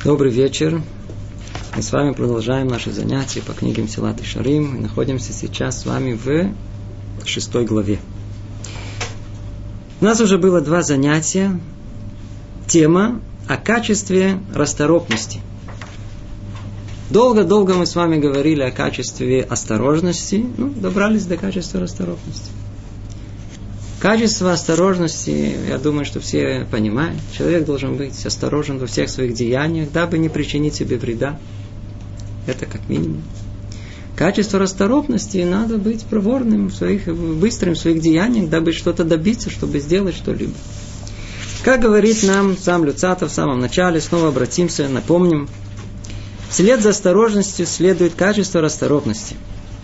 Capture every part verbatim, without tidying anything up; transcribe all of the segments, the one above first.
Добрый вечер. Мы с вами продолжаем наши занятия по книге Месилат Йешарим. Мы находимся сейчас с вами в шестой главе. У нас уже было два занятия. Тема о качестве расторопности. Долго-долго мы с вами говорили о качестве осторожности. Ну, добрались до качества расторопности. Качество осторожности, я думаю, что все понимают. Человек должен быть осторожен во всех своих деяниях, дабы не причинить себе вреда. Это как минимум. Качество расторопности, надо быть проворным, в своих, быстрым в своих деяниях, дабы что-то добиться, чтобы сделать что-либо. Как говорит нам сам Люцатов в самом начале, снова обратимся, напомним. Вслед за осторожностью следует качество расторопности.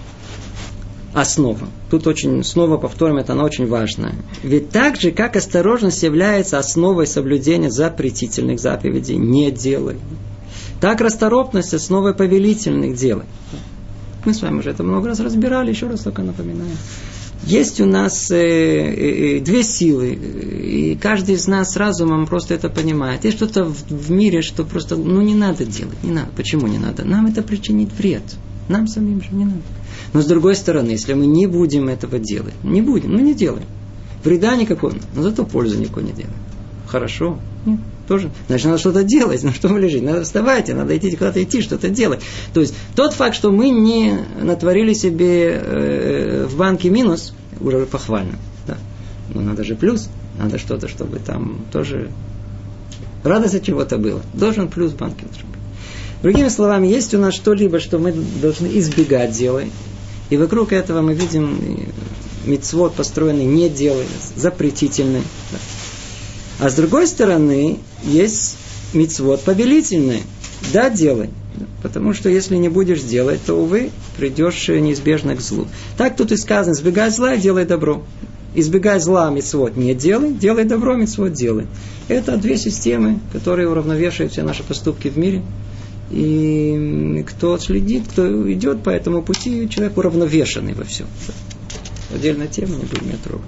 Основа. Тут очень, снова повторим, это она очень важная. Ведь так же, как осторожность является основой соблюдения запретительных заповедей, не делай. Так расторопность основой повелительных делай. Мы с вами уже это много раз разбирали, еще раз только напоминаем. Есть у нас э, э, две силы, и каждый из нас с разумом просто это понимает. Есть что-то в, в мире, что просто, ну не надо делать, не надо. Почему не надо? Нам это причинит вред. Нам самим же не надо. Но с другой стороны, если мы не будем этого делать, не будем, ну не делаем. Вреда никакого, но зато пользы никакой не делаем. Хорошо? Нет, тоже. Значит, надо что-то делать. Ну что вы лежите? Надо вставайте, надо идти куда-то идти, что-то делать. То есть, тот факт, что мы не натворили себе э, в банке минус, уже похвально. Да. Но надо же плюс. Надо что-то, чтобы там тоже радость от чего-то было. Должен плюс в банке. Другими словами, есть у нас что-либо, что мы должны избегать делать. И вокруг этого мы видим мицвот, построенный не делай, запретительный. А с другой стороны, есть мицвот повелительный. Да, делай. Потому что если не будешь делать, то, увы, придешь неизбежно к злу. Так тут и сказано, избегай зла и делай добро. Избегай зла, мицвот не делай, делай добро, мицвот делай. Это две системы, которые уравновешивают все наши поступки в мире. И кто следит, кто идет по этому пути, человек уравновешенный во всем. Отдельная тема, не будем ее трогать.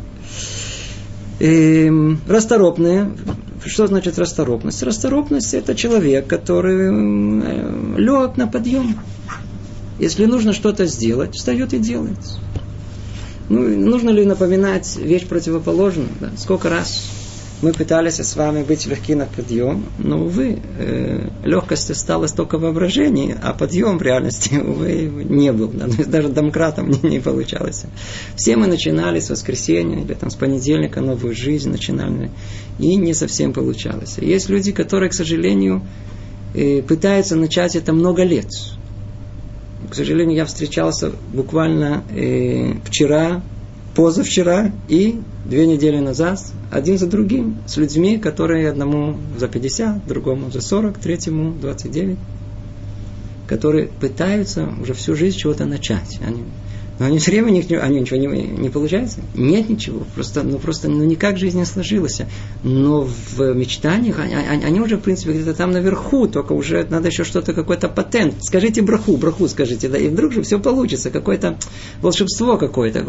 И расторопные. Что значит расторопность? Расторопность – это человек, который лег на подъем. Если нужно что-то сделать, встает и делает. Ну, нужно ли напоминать вещь противоположную? Да? Сколько раз мы пытались с вами быть легки на подъем, но, увы, э, легкость осталась только в воображении, а подъем в реальности, увы, не был. Да? Даже домкратом не, не получалось. Все мы начинали с воскресенья или там, с понедельника новую жизнь, начинали, и не совсем получалось. Есть люди, которые, к сожалению, э, пытаются начать это много лет. К сожалению, я встречался буквально э, вчера, позавчера и две недели назад один за другим с людьми, которые одному за пятьдесят, другому за сорок, третьему двадцать девять, которые пытаются уже всю жизнь чего-то начать. Они, но они все время них, они ничего не, не получается. Нет ничего. Просто, ну, просто ну, никак жизнь не сложилась. Но в мечтаниях они, они уже, в принципе, где-то там наверху, только уже надо еще что-то, какой-то патент. Скажите браху, браху скажите, да, и вдруг же все получится. Какое-то волшебство какое-то.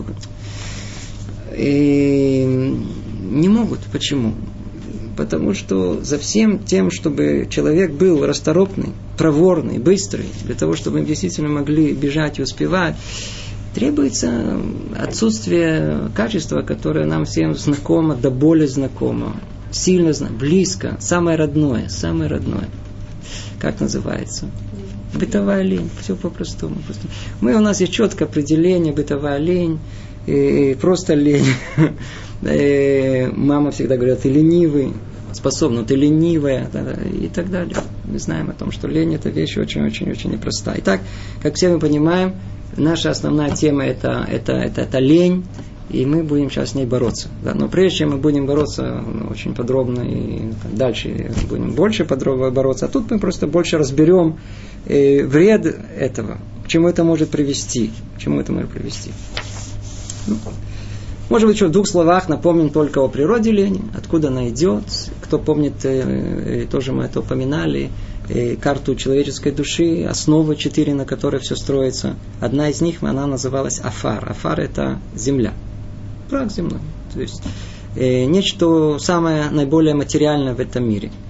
И не могут. Почему? Потому что за всем тем, чтобы человек был расторопный, проворный, быстрый, для того, чтобы мы действительно могли бежать и успевать, требуется отсутствие качества, которое нам всем знакомо, до боли знакомо, сильно знакомо, близко, самое родное, самое родное. Как называется? Бытовая лень. Все по-простому. Мы, у нас есть четкое определение, бытовая лень, и просто лень. И мама всегда говорит, ты ленивый, способна, ты ленивая, и так далее. Мы знаем о том, что лень – это вещь очень-очень-очень непростая. Итак, как все мы понимаем, наша основная тема это, – это, это, это лень, и мы будем сейчас с ней бороться. Да? Но прежде чем мы будем бороться ну, очень подробно, и дальше будем больше подробно бороться, а тут мы просто больше разберем э, вред этого, к чему это может привести. К чему это может привести. Ну, может быть, еще в двух словах напомним только о природе лени, откуда она идет. Кто помнит, э, тоже мы это упоминали, э, карту человеческой души, основы четыре, на которой все строится. Одна из них, она называлась Афар. Афар – это земля. Прах земной. То есть, э, нечто самое наиболее материальное в этом мире.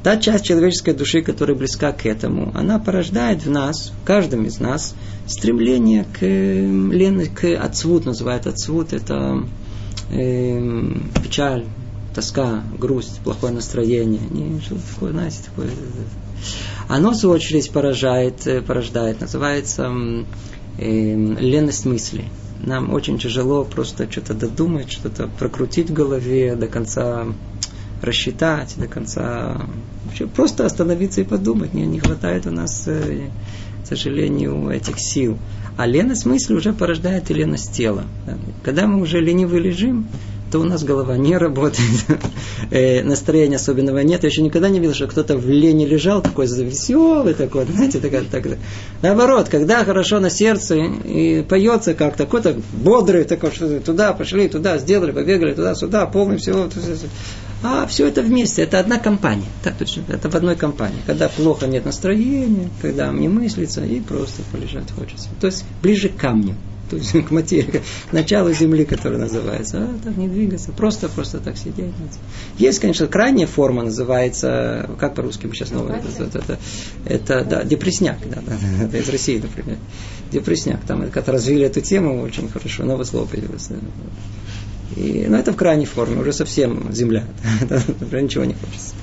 Та часть человеческой души, которая близка к этому, она порождает в нас, в каждом из нас, стремление к лени, к ацвут, называют ацвут, это э, печаль, тоска, грусть, плохое настроение. Не, что такое, знаете, такое. Оно, в свою очередь, поражает, порождает, называется э, леность мысли. Нам очень тяжело просто что-то додумать, что-то прокрутить в голове, до конца рассчитать, до конца просто остановиться и подумать. Не, не хватает у нас, к сожалению, этих сил. А леность мысли уже порождает и леность тела. Когда мы уже ленивы лежим, то у нас голова не работает, настроения особенного нет. Я еще никогда не видел, что кто-то в лени лежал, такой веселый такой, знаете, такой, так, наоборот, когда хорошо на сердце и поется как-то, какой-то бодрый такой, что туда пошли, туда сделали, побегали, туда-сюда, полный всего. А все это вместе, это одна компания. Так, точно, это в одной компании. Когда плохо, нет настроения, когда не мыслится, и просто полежать хочется. То есть ближе к камню. То есть к материи, к началу земли, которая называется. А так не двигаться, просто, просто так сидеть. Есть, конечно, крайняя форма, называется, как по-русски мы сейчас новое, это, это, это, это да, депрессняк, да, да, это из России, например. Депрессняк, там как-то развили эту тему очень хорошо, новое слово появилось. И, но это в крайней форме, уже совсем земля, уже ничего не хочется.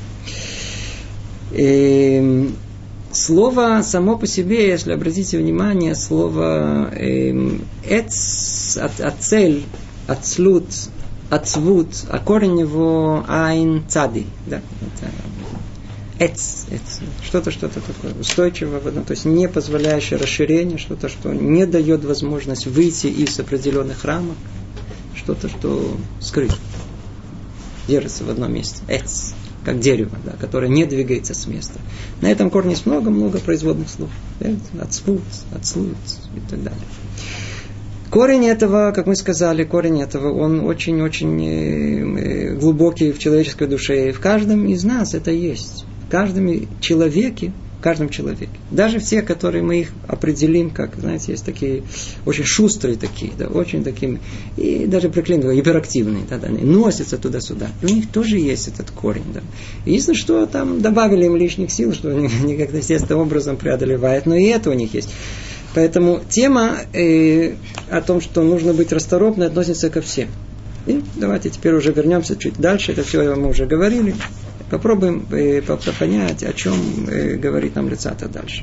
И, слово само по себе, если обратите внимание, слово эм, эц, от, ацель, ацлут, ацвут, а корень его айн цади. Да? Эц, эц, что-то, что-то такое устойчивое, то есть не позволяющее расширение, что-то, что не дает возможность выйти из определенных рамок, что-то, что скрыто, держится в одном месте. Эц. Как дерево, да, которое не двигается с места. На этом корне есть много-много производных слов. Ацвут, ацлут и так далее. Корень этого, как мы сказали, корень этого, он очень-очень глубокий в человеческой душе. И в каждом из нас это есть. В каждом человеке, в каждом человеке. Даже все, которые мы их определим, как, знаете, есть такие очень шустрые такие, да, очень такие, и даже приклеенные, гиперактивные, да, да, носятся туда-сюда. И у них тоже есть этот корень. Да. Единственное, что там добавили им лишних сил, что они, они как-то естественным образом преодолевают, но и это у них есть. Поэтому тема э, о том, что нужно быть расторопной, относится ко всем. И давайте теперь уже вернемся чуть дальше, это все мы уже говорили. Попробуем э, понять, о чем э, говорит нам Лицата дальше.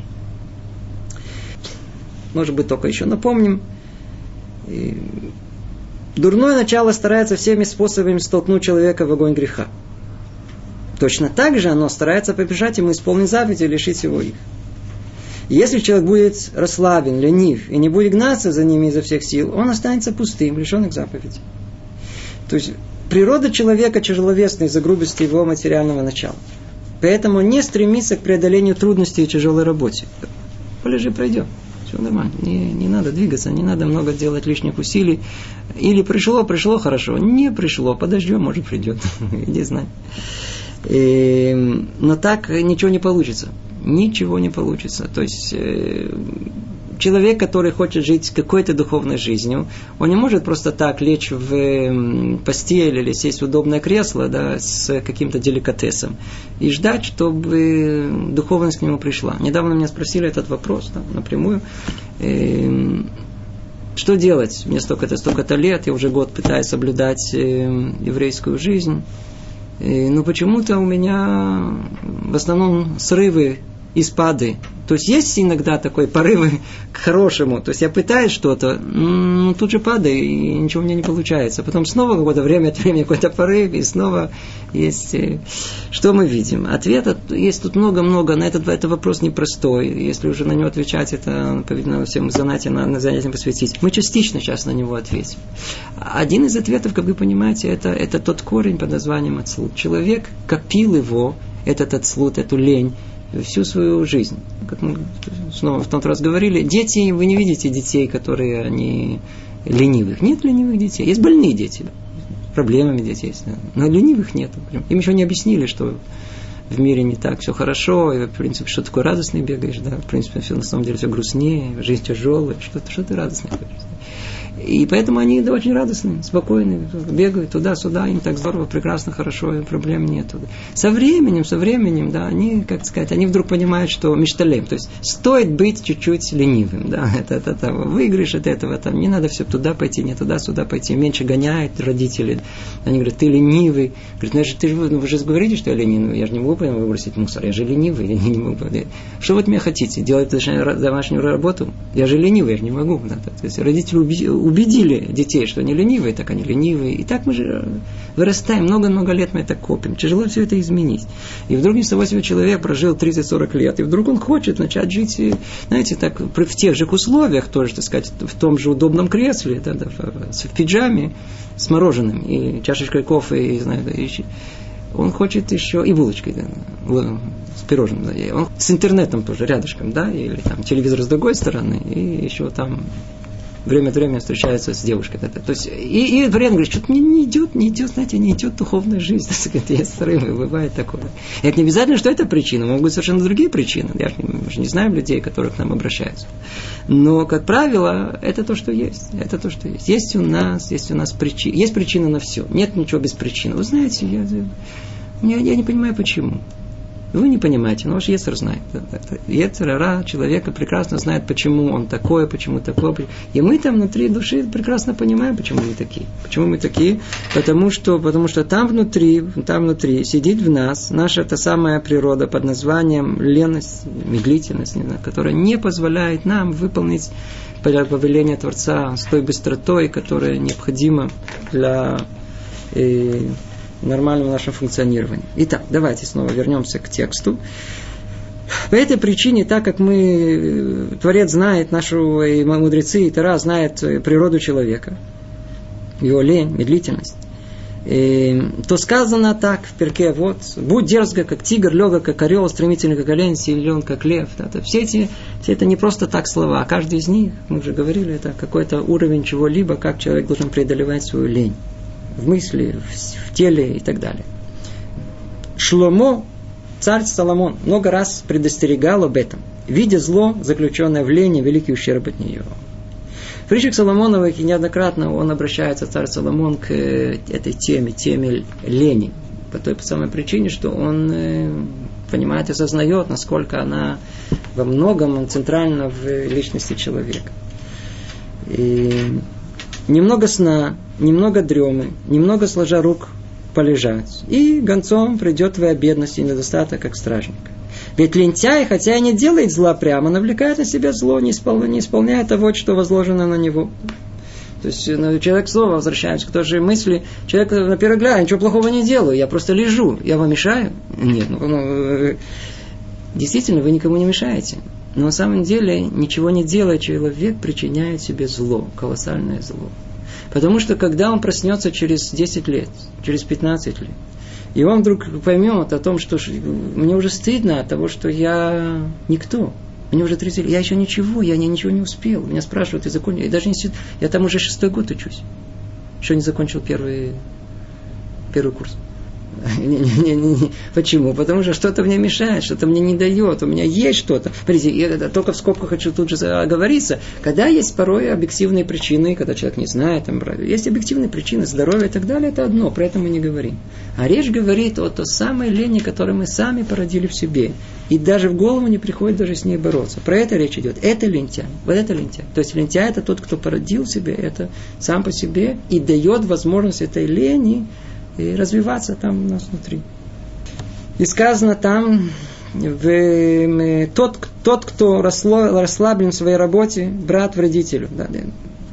Может быть, только еще напомним. Э, дурное начало старается всеми способами столкнуть человека в огонь греха. Точно так же оно старается побежать ему исполнить заповеди и лишить его их. Если человек будет расслаблен, ленив и не будет гнаться за ними изо всех сил, он останется пустым, лишенным заповедей. То есть природа человека тяжеловесна из-за грубости его материального начала. Поэтому не стремится к преодолению трудностей и тяжелой работе. Полежи, пройдем. Все нормально. Не, не надо двигаться, не надо много делать лишних усилий. Или пришло, пришло хорошо. Не пришло, подождем, может придет. Иди знай. И, но так ничего не получится. Ничего не получится. То есть человек, который хочет жить какой-то духовной жизнью, он не может просто так лечь в постель или сесть в удобное кресло, да, с каким-то деликатесом и ждать, чтобы духовность к нему пришла. Недавно меня спросили этот вопрос, да, напрямую. Что делать? Мне столько-то, столько-то лет, я уже год пытаюсь соблюдать еврейскую жизнь. Но почему-то у меня в основном срывы и спады. То есть есть иногда такой порывы к хорошему. То есть я пытаюсь что-то, но тут же падаю, и ничего у меня не получается. Потом снова какое-то время от времени какой-то порыв, и снова есть... Что мы видим? Ответа есть тут много-много. На этот, этот вопрос непростой. Если уже на него отвечать, это, по-видимому, всем занятиям, на занятиям посвятить. Мы частично сейчас на него ответим. Один из ответов, как вы понимаете, это, это тот корень под названием ацлут. Человек копил его, этот ацлут, эту лень, всю свою жизнь. Как мы снова в тот раз говорили, дети, вы не видите детей, которые они ленивых. Нет ленивых детей. Есть больные дети. Проблемами дети есть. Но ленивых нет. Им еще не объяснили, что в мире не так все хорошо. И, в принципе, что такое радостный бегаешь. Да? В принципе, все на самом деле все грустнее. Жизнь тяжелая. Что, что ты радостный хочешь? И поэтому они да, очень радостные, спокойные, бегают туда-сюда, им так здорово, прекрасно, хорошо, проблем нет. Со временем, со временем, да, они, как сказать, они вдруг понимают, что мечталем, то есть стоит быть чуть-чуть ленивым, да, это, это, это выигрыш от этого, там, не надо все туда пойти, не туда-сюда пойти, меньше гоняют родители, они говорят, ты ленивый, говорят, ну, ты же, ну, вы же говорите, что я ленивый, я же не могу выбросить мусор, я же ленивый, я не могу. Что вы от меня хотите, делать домашнюю работу? Я же ленивый, я же не могу. Да, то есть родители убедили детей, что они ленивые, так они ленивые. И так мы же вырастаем, много-много лет мы это копим. Тяжело все это изменить. И вдруг ни с того себе человек прожил тридцать-сорок лет, и вдруг он хочет начать жить, знаете, так, в тех же условиях, тоже, так сказать, в том же удобном кресле, да, да, в пиджаме, с мороженым, и чашечкой кофе, и, знаю, и, он хочет еще и булочкой, да, с пирожным, да, он с интернетом тоже рядышком, да, или там телевизор с другой стороны, и еще там время от времени встречается с девушкой. Да, да. То есть, и, и время говорит, что-то мне не идет, не идет, знаете, не идет духовная жизнь. Есть срывы, бывает такое. И это не обязательно, что это причина, могут быть совершенно другие причины. Я же не, мы же не знаем людей, которые к нам обращаются. Но, как правило, это то, что есть. Это то, что есть. Есть у нас, есть у нас причина. Есть причина на все. Нет ничего без причины. Вы знаете, я, я, я не понимаю, почему. Вы не понимаете, но ваш Ецер знает. Ецер ара человека прекрасно знает, почему он такой, почему такой. И мы там внутри души прекрасно понимаем, почему мы такие. Почему мы такие? Потому что, потому что там внутри, там внутри сидит в нас наша та самая природа под названием леность, медлительность, не знаю, которая не позволяет нам выполнить повеление Творца с той быстротой, которая необходима для э, нормальному нашему функционированию. Итак, давайте снова вернемся к тексту. По этой причине, так как мы, Творец знает, нашу, и мудрецы, и Тора знает природу человека, его лень, медлительность, и, то сказано так в перке, вот, будь дерзко, как тигр, легок, как орел, стремительный, как олень, силен, как лев. Да, то все, эти, все это не просто так слова, а каждый из них, мы уже говорили, это какой-то уровень чего-либо, как человек должен преодолевать свою лень. В мысли, в, в теле и так далее. Шломо, царь Соломон, много раз предостерегал об этом, видя зло, заключенное в лени, великий ущерб от нее. В притчах Соломоновых неоднократно он обращается, царь Соломон, к этой теме, теме лени. По той самой причине, что он понимает и осознает, насколько она во многом центральна в личности человека. И немного сна, немного дремы, немного сложа рук полежать, и гонцом придет твоя бедность и недостаток, как стражник. Ведь лентяй, хотя и не делает зла прямо, навлекает на себя зло, не исполняя, не исполняя того, что возложено на него. То есть ну, человек снова возвращаемся к той же мысли. Человек на первый взгляд, я ничего плохого не делаю, я просто лежу. Я вам мешаю? Нет. Ну, ну, действительно, вы никому не мешаете. Но на самом деле, ничего не делая, человек причиняет себе зло, колоссальное зло. Потому что, когда он проснется через десять лет, через пятнадцать лет, и он вдруг поймет о том, что мне уже стыдно от того, что я никто. Мне уже тридцать лет, я еще ничего, я ничего не успел. Меня спрашивают, ты закончил? Я даже не я там уже шестой год учусь. Еще не закончил первый, первый курс. Не, не, не, не. Почему? Потому что что-то мне мешает, что-то мне не дает, у меня есть что-то. Смотрите, я только в скобках хочу тут же оговориться. Когда есть порой объективные причины, когда человек не знает, там, есть объективные причины, здоровье и так далее, это одно, про это мы не говорим. А речь говорит о той самой лени, которую мы сами породили в себе. И даже в голову не приходит даже с ней бороться. Про это речь идет. Это лентяй. Вот это лентяй. То есть лентяй это тот, кто породил в себе это сам по себе и дает возможность этой лени и развиваться там у нас внутри. И сказано там, в, тот, тот, кто расслаблен в своей работе, брат вредителю. Да, да.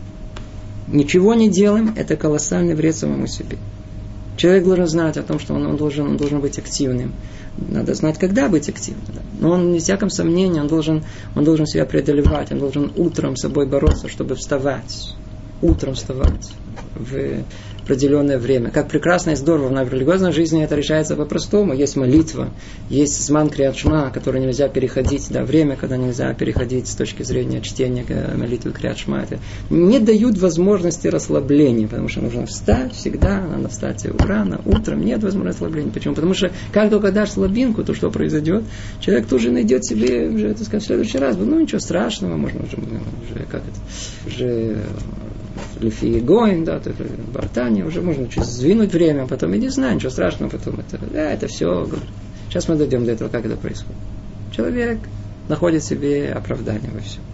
Ничего не делаем, это колоссальный вред самому себе. Человек должен знать о том, что он, он, должен, он должен быть активным. Надо знать, когда быть активным. Да. Но он, без всяком сомнении, он должен, он должен себя преодолевать, он должен утром с собой бороться, чтобы вставать. Утром вставать в определенное время. Как прекрасно и здорово в религиозной жизни это решается по-простому. Есть молитва, есть зман криат шма, который нельзя переходить, да, время, когда нельзя переходить с точки зрения чтения молитвы криат шма. Это не дают возможности расслабления, потому что нужно встать всегда, надо встать рано, утром, нет возможности расслабления. Почему? Потому что как только дашь слабинку, то что произойдет? Человек тут же найдет себе уже, так сказать, в следующий раз, ну ничего страшного, можно уже, уже как это, уже Лифи Гоин, да, Бартания, уже можно чуть сдвинуть время, потом иди знай, ничего страшного, потом это, да, это все. Сейчас мы дойдем до этого, как это происходит. Человек находит себе оправдание во всем.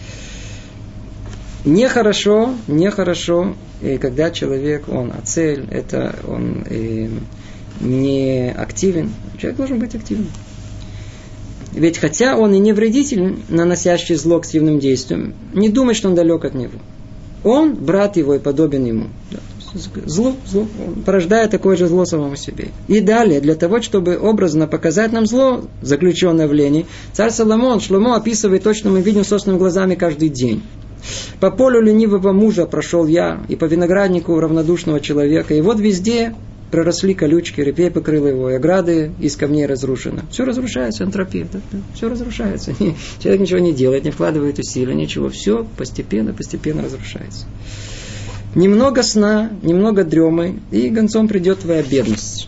Нехорошо, нехорошо, и когда человек, он ацель, это он и не активен. Человек должен быть активным. Ведь хотя он и не вредитель, наносящий зло активным действием, не думай, что он далек от него. Он брат его и подобен ему. Зло, зло, он порождает такое же зло самому себе. И далее, для того, чтобы образно показать нам зло, заключенное в лени, царь Соломон, Шломо описывает то, что мы видим собственными глазами каждый день. По полю ленивого мужа прошел я, и по винограднику равнодушного человека, и вот везде проросли колючки, репей покрыл его, и ограды из камней разрушены. Все разрушается, энтропия, да, да, все разрушается. Человек ничего не делает, не вкладывает усилия, ничего. Все постепенно, постепенно разрушается. Немного сна, немного дремы, и гонцом придет твоя бедность.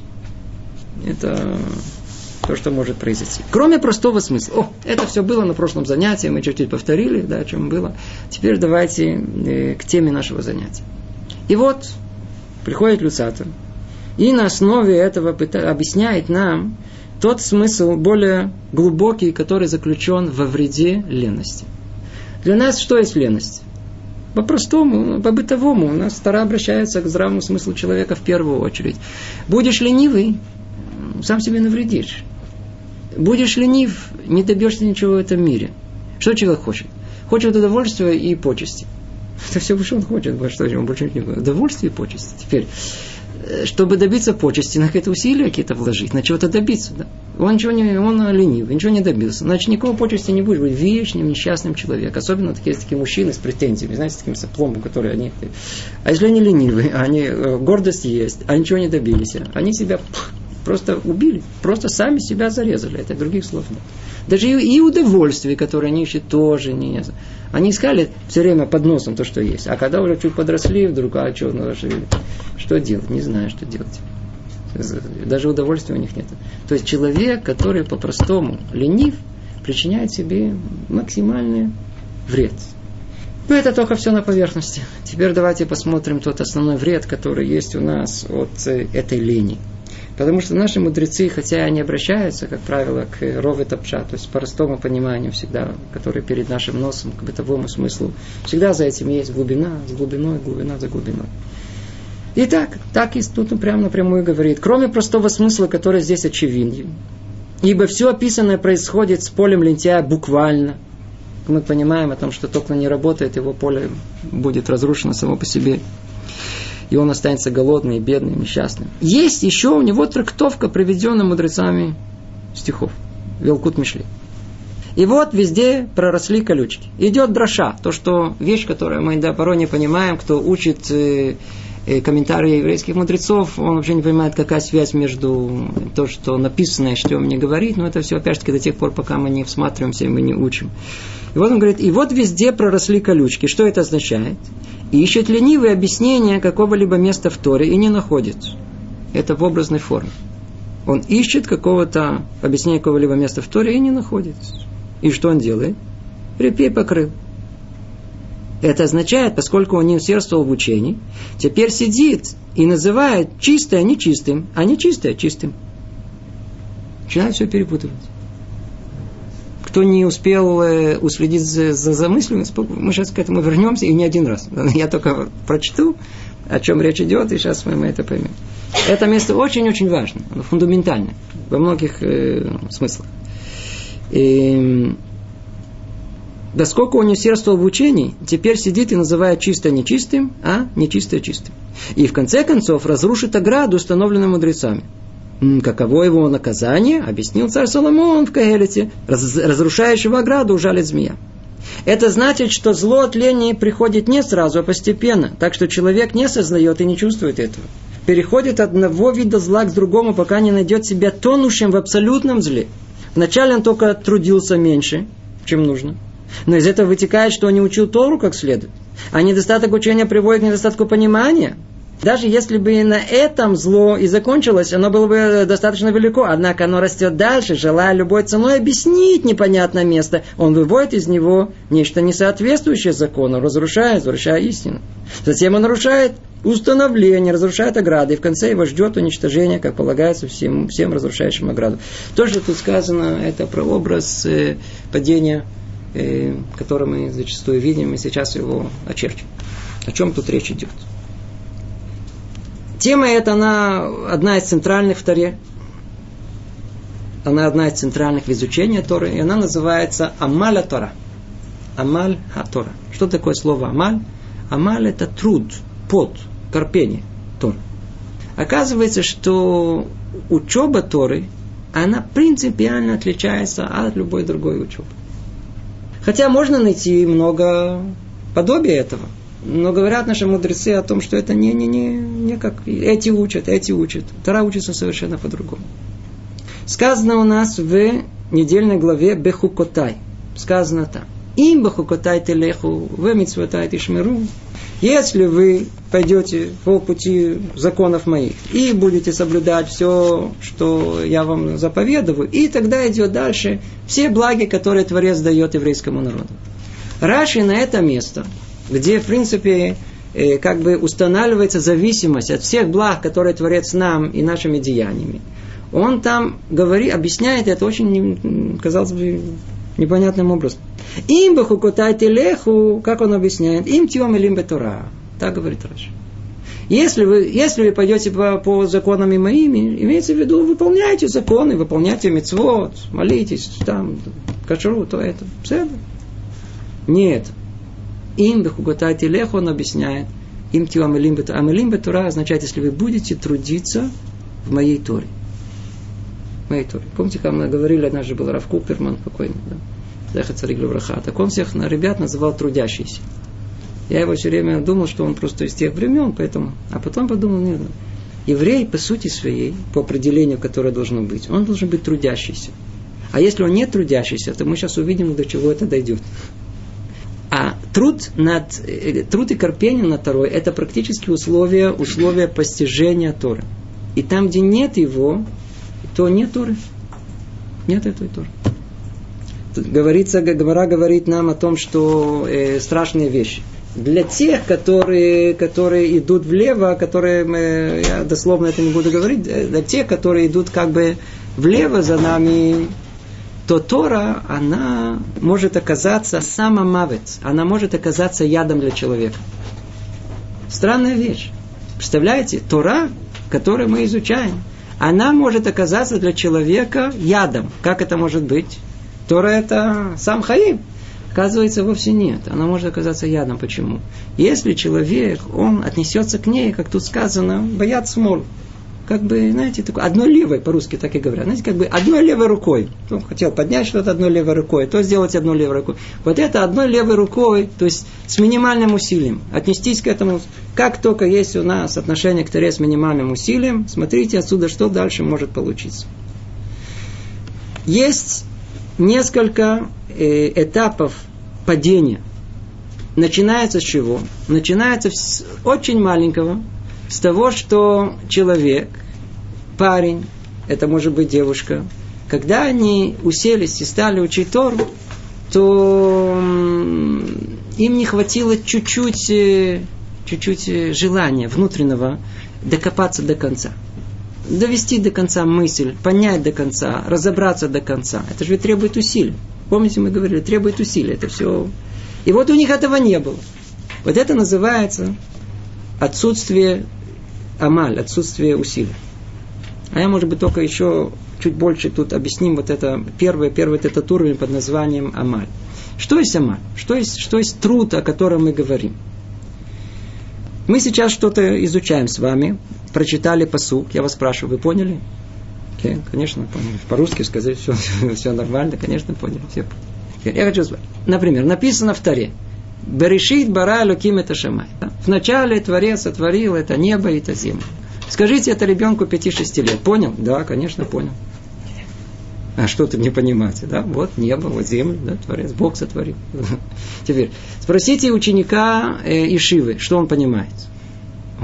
Это то, что может произойти. Кроме простого смысла. О, это все было на прошлом занятии, мы чуть-чуть повторили, да, о чем было. Теперь давайте э, к теме нашего занятия. И вот приходит Люцатор, и на основе этого объясняет нам тот смысл более глубокий, который заключен во вреде лености. Для нас что есть леность? По-простому, по-бытовому. У нас Тора обращается к здравому смыслу человека в первую очередь. Будешь ленивый, сам себе навредишь. Будешь ленив, не добьешься ничего в этом мире. Что человек хочет? Хочет удовольствия и почести. Это все, что он хочет. Что он больше не хочет. Удовольствие и почести. Теперь, чтобы добиться почести, надо какие-то усилия какие-то вложить, на чего-то добиться. Да? Он ничего не, он ленивый, ничего не добился. Значит, никакого почести не будешь быть вечным, несчастным человеком. Особенно такие, такие мужчины с претензиями, знаете, с таким соплом, которые они... А если они ленивые, они гордость есть, а ничего не добились, они себя просто убили, просто сами себя зарезали. Это других слов нет. Даже и удовольствие, которое они ищут, тоже не... Они искали все время под носом то, что есть. А когда уже чуть подросли, вдруг, а что, ну, что делать? Не знаю, что делать. Даже удовольствия у них нет. То есть человек, который по-простому ленив, причиняет себе максимальный вред. Но это только все на поверхности. Теперь давайте посмотрим тот основной вред, который есть у нас от этой лени. Потому что наши мудрецы, хотя они обращаются, как правило, к рове тапша, то есть по простому пониманию всегда, который перед нашим носом, к бытовому смыслу, всегда за этим есть глубина, с глубиной, глубина за глубиной. И так, так и тут прямо напрямую говорит, кроме простого смысла, который здесь очевиден, ибо все описанное происходит с полем лентяя буквально. Мы понимаем о том, что только не работает, его поле будет разрушено само по себе. И он останется голодный, бедный, несчастным. Есть еще у него трактовка, приведенная мудрецами стихов. Велкут Мишли. И вот везде проросли колючки. Идет дроша. То, что вещь, которую мы да, порой не понимаем, кто учит э, э, комментарии еврейских мудрецов, он вообще не понимает, какая связь между то, что написано и что он мне говорит. Но это все, опять же, до тех пор, пока мы не всматриваемся и мы не учим. И вот он говорит, и вот везде проросли колючки. Что это означает? Ищет ленивые объяснения какого-либо места в Торе и не находит. Это в образной форме. Он ищет какого-то объяснения какого-либо места в Торе и не находит. И что он делает? Репей покрыл. Это означает, поскольку он не усердствовал в учении, теперь сидит и называет чистое нечистым, а нечистое чистым. Начинает все перепутывать. Кто не успел э, уследить за, за замыслом, мы сейчас к этому вернемся, и не один раз. Я только прочту, о чем речь идет, и сейчас мы, мы это поймем. Это место очень-очень важно, оно фундаментальное во многих э, смыслах. И, поскольку он не усердствовал в учении, теперь сидит и называет чистое нечистым, а нечистое чистым. И в конце концов разрушит ограду, установленную мудрецами. Каково его наказание, объяснил царь Соломон в Каэлите, раз, разрушающего ограду ужалит змея. Это значит, что зло от лени приходит не сразу, а постепенно, так что человек не осознает и не чувствует этого. Переходит от одного вида зла к другому, пока не найдет себя тонущим в абсолютном зле. Вначале он только трудился меньше, чем нужно, но из этого вытекает, что он не учил Тору как следует, а недостаток учения приводит к недостатку понимания. Даже если бы на этом зло и закончилось, оно было бы достаточно велико. Однако оно растет дальше, желая любой ценой объяснить непонятное место. Он выводит из него нечто несоответствующее закону, разрушая, возвращая истину. Затем он нарушает установление, разрушает ограды. И в конце его ждет уничтожение, как полагается всем, всем разрушающим ограду. То, что тут сказано, это про образ э, падения, э, который мы зачастую видим, и сейчас его очерчим. О чем тут речь идет? Тема эта, она одна из центральных в Торе. Она одна из центральных в изучении Торы. И она называется Амаль ха-Тора. Амаль ха-Тора. Что такое слово Амаль? Амаль это труд, пот, корпение Торы. Оказывается, что учеба Торы, она принципиально отличается от любой другой учебы. Хотя можно найти много подобия этого. Но говорят наши мудрецы о том, что это не, не, не, не как эти учат, эти учат. Тора учится совершенно по-другому. Сказано у нас в недельной главе Бехукотай. Сказано там. Им бехукотай телеху, в мицвотай тишмеру. Если вы пойдете по пути законов моих и будете соблюдать все, что я вам заповедую, и тогда идет дальше все благи, которые Творец дает еврейскому народу. Раши на это место, где, в принципе, э, как бы устанавливается зависимость от всех благ, которые Творец нам и нашими деяниями. Он там говорит, объясняет это очень, казалось бы, непонятным образом. Им бехукотай телеху, как он объясняет, им тьем илим бетора. Так говорит Раши. Если вы, если вы пойдете по, по законам моими, имеется в виду, выполняйте законы, выполняйте мицвот, молитесь, там, кашру, то это. Все. Нет. Им бехукотай телеху, он объясняет, им тьем илим бетора. А илим бетора означает, если вы будете трудиться в моей Торе. В моей Торе. Помните, как мы говорили, однажды был Рав Куперман покойный, да? Захар царик левраха. Так он всех ребят называл трудящиеся. Я его все время думал, что он просто из тех времен, поэтому. А потом подумал, нет, еврей по сути своей, по определению, которое должно быть, он должен быть трудящийся. А если он не трудящийся, то мы сейчас увидим, до чего это дойдет. А труд, над, труд и корпение над Торой, это практически условия, условия постижения Торы. И там, где нет его, то нет Торы. Нет этой Торы. Тут говорится, Гемара говорит нам о том, что э, страшные вещи. Для тех, которые, которые идут влево, которые, мы, я дословно это не буду говорить, для тех, которые идут как бы влево за нами, то Тора, она может оказаться самомавец, она может оказаться ядом для человека. Странная вещь. Представляете, Тора, которую мы изучаем, она может оказаться для человека ядом. Как это может быть? Тора это сам Хаим. Оказывается, вовсе нет. Она может оказаться ядом. Почему? Если человек, он отнесется к ней, как тут сказано, боят смоль. Как бы, знаете, такой, одной левой, по-русски так и говорят. Знаете, как бы одной левой рукой. Он хотел поднять что-то одной левой рукой, то сделать одной левой рукой. Вот это одной левой рукой, то есть с минимальным усилием. Отнестись к этому. Как только есть у нас отношение к Торе с минимальным усилием, смотрите отсюда, что дальше может получиться. Есть несколько э, этапов падения. Начинается с чего? Начинается с очень маленького, с того, что человек, парень, это может быть девушка, когда они уселись и стали учить Тору, то им не хватило чуть-чуть, чуть-чуть желания внутреннего докопаться до конца. Довести до конца мысль, понять до конца, разобраться до конца. Это же требует усилий. Помните, мы говорили, требует усилий. Это все. И вот у них этого не было. Вот это называется отсутствие амаль, отсутствие усилий. А я, может быть, только еще чуть больше тут объясним вот это первый, первый этот уровень под названием амаль. Что есть амаль? Что есть, что есть труд, о котором мы говорим? Мы сейчас что-то изучаем с вами, прочитали пасук, я вас спрашиваю, вы поняли? Okay, конечно, поняли. По-русски сказать, все, все нормально, конечно, поняли. Все поняли. Я хочу сказать, например, написано в Торе, Берешит бара элоким эт ашамай. Вначале Творец сотворил это небо и это землю. Скажите это ребенку пяти-шести лет. Понял? Да, конечно, понял. А что ты не понимаете? Да? Вот небо, вот землю, да, Творец, Бог сотворил. Теперь, спросите ученика э, Ишивы, что он понимает.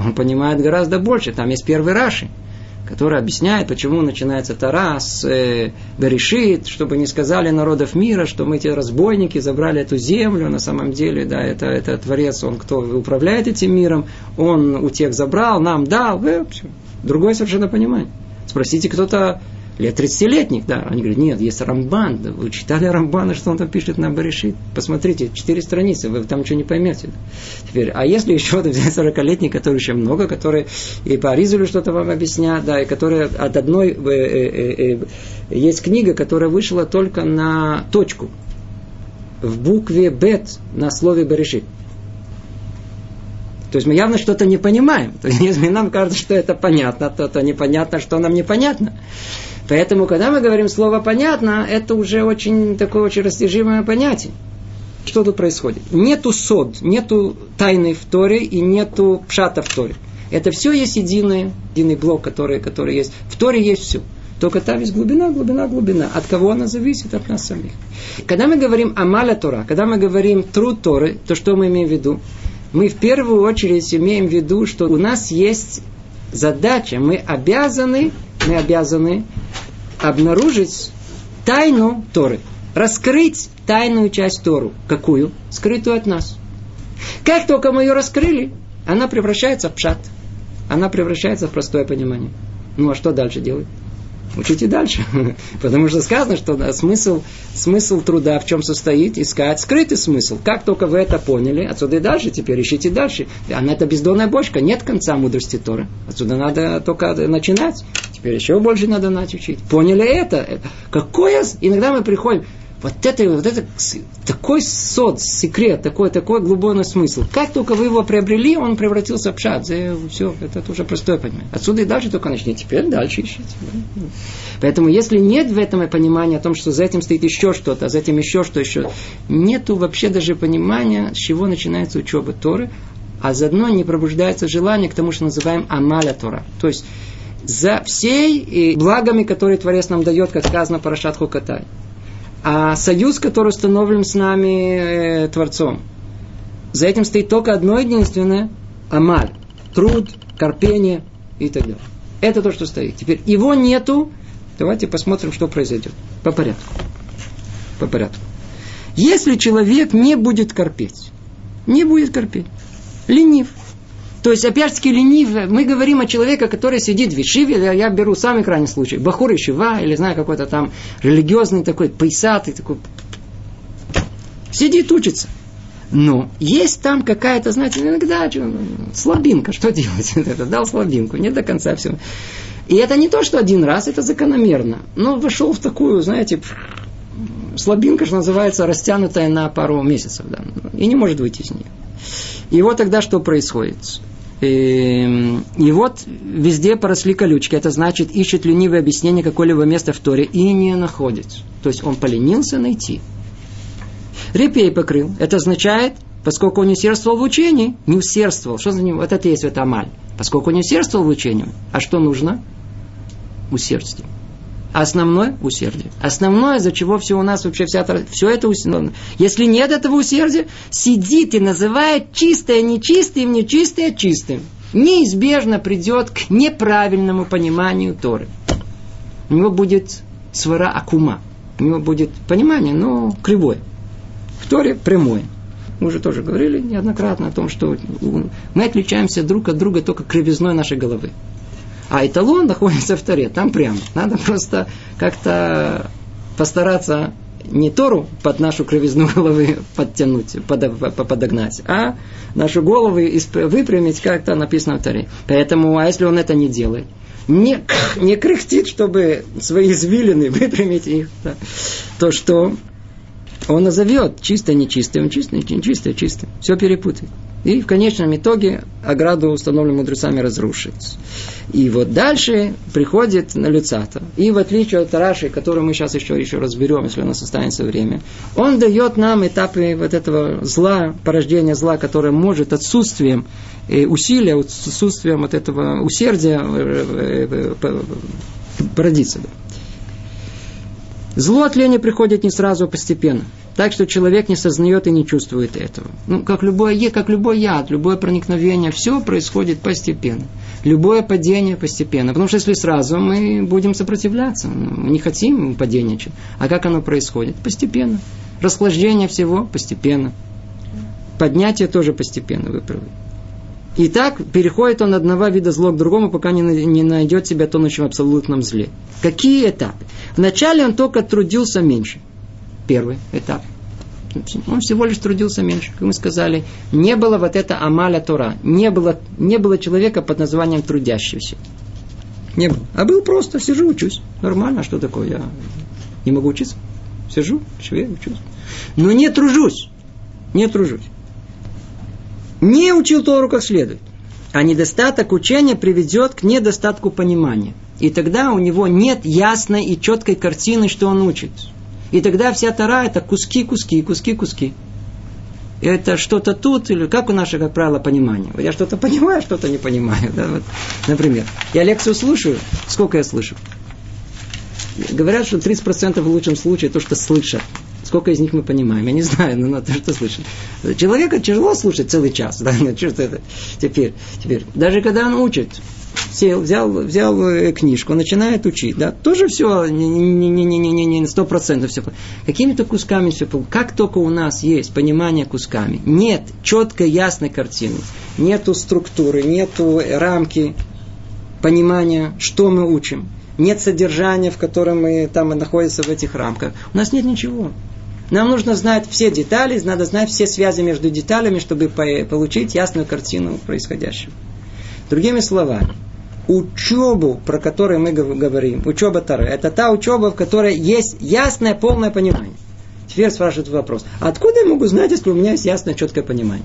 Он понимает гораздо больше. Там есть первый Раши, который объясняет, почему начинается Тора с э, Берешит, чтобы не сказали народов мира, что мы, эти разбойники, забрали эту землю. На самом деле, да, это, это Творец, он кто управляет этим миром, он у тех забрал, нам дал. Э, другое совершенно понимание. Спросите кто-то лет тридцатилетних, да, они говорят, нет, есть Рамбан, да, вы читали Рамбана, что он там пишет на Берешит? Посмотрите, четыре страницы, вы там ничего не поймете. Теперь, а если еще взять сорокалетний, который еще много, которые и по Аризулю что-то вам объяснят, да, и которые от одной, э, э, э, есть книга, которая вышла только на точку, в букве Бет на слове Берешит. То есть мы явно что-то не понимаем. То есть если нам кажется, что это понятно, то, то непонятно, что нам непонятно. Поэтому, когда мы говорим слово «понятно», это уже очень такое очень растяжимое понятие. Что тут происходит? Нету сод, нету тайны в Торе и нету пшата в Торе. Это все есть единый, единый блок, который, который есть. В Торе есть все. Только там есть глубина, глубина, глубина. От кого она зависит? От нас самих. Когда мы говорим «амаля Тора», когда мы говорим «труд Торы», то что мы имеем в виду? Мы в первую очередь имеем в виду, что у нас есть задача, мы обязаны, мы обязаны обнаружить тайну Торы, раскрыть тайную часть Тору. Какую? Скрытую от нас. Как только мы ее раскрыли, она превращается в пшат. Она превращается в простое понимание. Ну а что дальше делать? Учите дальше. Потому что сказано, что да, смысл, смысл труда в чем состоит? Искать скрытый смысл. Как только вы это поняли, отсюда и дальше, теперь ищите дальше. Она это бездонная бочка, нет конца мудрости Торы. Отсюда надо только начинать. Теперь еще больше надо начать учить. Поняли это? Какое... Иногда мы приходим... Вот это, вот это такой сод, секрет, такой, такой глубокий смысл. Как только вы его приобрели, он превратился в пшат. Все, это уже простое понимание. Отсюда и дальше только начните. Теперь дальше ищите. Поэтому, если нет в этом понимания о том, что за этим стоит еще что-то, а за этим еще что еще, нету вообще даже понимания, с чего начинается учеба Торы, а заодно не пробуждается желание к тому, что называем амаля Тора. То есть, за всей благами, которые Творец нам дает, как сказано в Парашат Хукатай. А союз, который установлен с нами э, Творцом, за этим стоит только одно единственное амаль, труд, корпение и так далее. Это то, что стоит. Теперь его нету. Давайте посмотрим, что произойдет. По порядку. По порядку. Если человек не будет корпеть, не будет корпеть, ленив. То есть, опять-таки, ленив, мы говорим о человеке, который сидит в ешиве, я беру самый крайний случай, бахур ешива, или знаю, какой-то там религиозный такой, пейсатый такой, сидит, учится. Но есть там какая-то, знаете, иногда слабинка, что делать? Это дал слабинку, не до конца все. И это не то, что один раз, это закономерно. Но вошел в такую, знаете, слабинка, что называется, растянутая на пару месяцев, да, и не может выйти из нее. И вот тогда что происходит? И, и вот везде поросли колючки. Это значит, ищет ленивое объяснение какое-либо место в Торе и не находит. То есть он поленился найти. Репей покрыл. Это означает, поскольку он не усердствовал в учении, не усердствовал. Что за него? Вот это и есть это амаль. Поскольку не усердствовал в учении. А что нужно? Усердство. Основное – усердие. Основное, из-за чего все у нас вообще вся... Все это усердие. Если нет этого усердия, сидит и называет чистое нечистым, нечистое чистым. Неизбежно придет к неправильному пониманию Торы. У него будет свара акума. У него будет понимание, но кривое. В Торе прямое. Мы уже тоже говорили неоднократно о том, что мы отличаемся друг от друга только кривизной нашей головы. А эталон находится в Торе, там прямо. Надо просто как-то постараться не Тору под нашу кривизну головы подтянуть, подогнать, а нашу голову выпрямить, как то написано в Торе. Поэтому, а если он это не делает, не, не кряхтит, чтобы свои извилины выпрямить их, да, то что он назовет чисто нечистым, чисто нечистое чистым. Все перепутает. И в конечном итоге ограду, установленную мудрецами, разрушит. И вот дальше приходит на Люцата. И в отличие от Раши, который мы сейчас еще, еще разберем, если у нас останется время, он дает нам этапы вот этого зла, порождения зла, которое может отсутствием усилия, отсутствием вот этого усердия породиться. Зло от лени приходит не сразу, а постепенно. Так что человек не сознает и не чувствует этого. Ну, как любое, как любой яд, любое проникновение, все происходит постепенно. Любое падение постепенно. Потому что если сразу, мы будем сопротивляться. Мы не хотим падения. А как оно происходит? Постепенно. Расхлаждение всего постепенно. Поднятие тоже постепенно, вы правы. И так переходит он от одного вида зла к другому, пока не, не найдет себя тонущим в абсолютном зле. Какие этапы? Вначале он только трудился меньше. Первый этап. Он всего лишь трудился меньше. Как мы сказали, не было вот это амаля Тора. Не было, не было человека под названием трудящийся. Не было. А был просто, сижу, учусь. Нормально, а что такое? Я не могу учиться. Сижу, шве, учусь. Но не тружусь. Не тружусь. Не учил Тору как следует. А недостаток учения приведет к недостатку понимания. И тогда у него нет ясной и четкой картины, что он учит. И тогда вся Тора это куски, куски, куски, куски. Это что-то тут, или как у нас, как правило, понимание. Я что-то понимаю, что-то не понимаю. Да? Вот, например, я лекцию слушаю, сколько я слышу? Говорят, что тридцать процентов в лучшем случае то, что слышат. Сколько из них мы понимаем? Я не знаю, но то, что слышат. Человека тяжело слушать целый час. Да? Что это? Теперь, теперь, даже когда он учит, сел, взял, взял книжку, начинает учить, да, тоже все не сто процентов все. Какими-то кусками все. Как только у нас есть понимание кусками, нет четкой ясной картины, нету структуры, нету рамки понимания, что мы учим, нет содержания, в котором мы там находимся в этих рамках. У нас нет ничего. Нам нужно знать все детали, надо знать все связи между деталями, чтобы получить ясную картину происходящего. Другими словами, учебу, про которую мы говорим, учеба Торы, это та учеба, в которой есть ясное, полное понимание. Теперь спрашивают вопрос, откуда я могу знать, если у меня есть ясное, четкое понимание?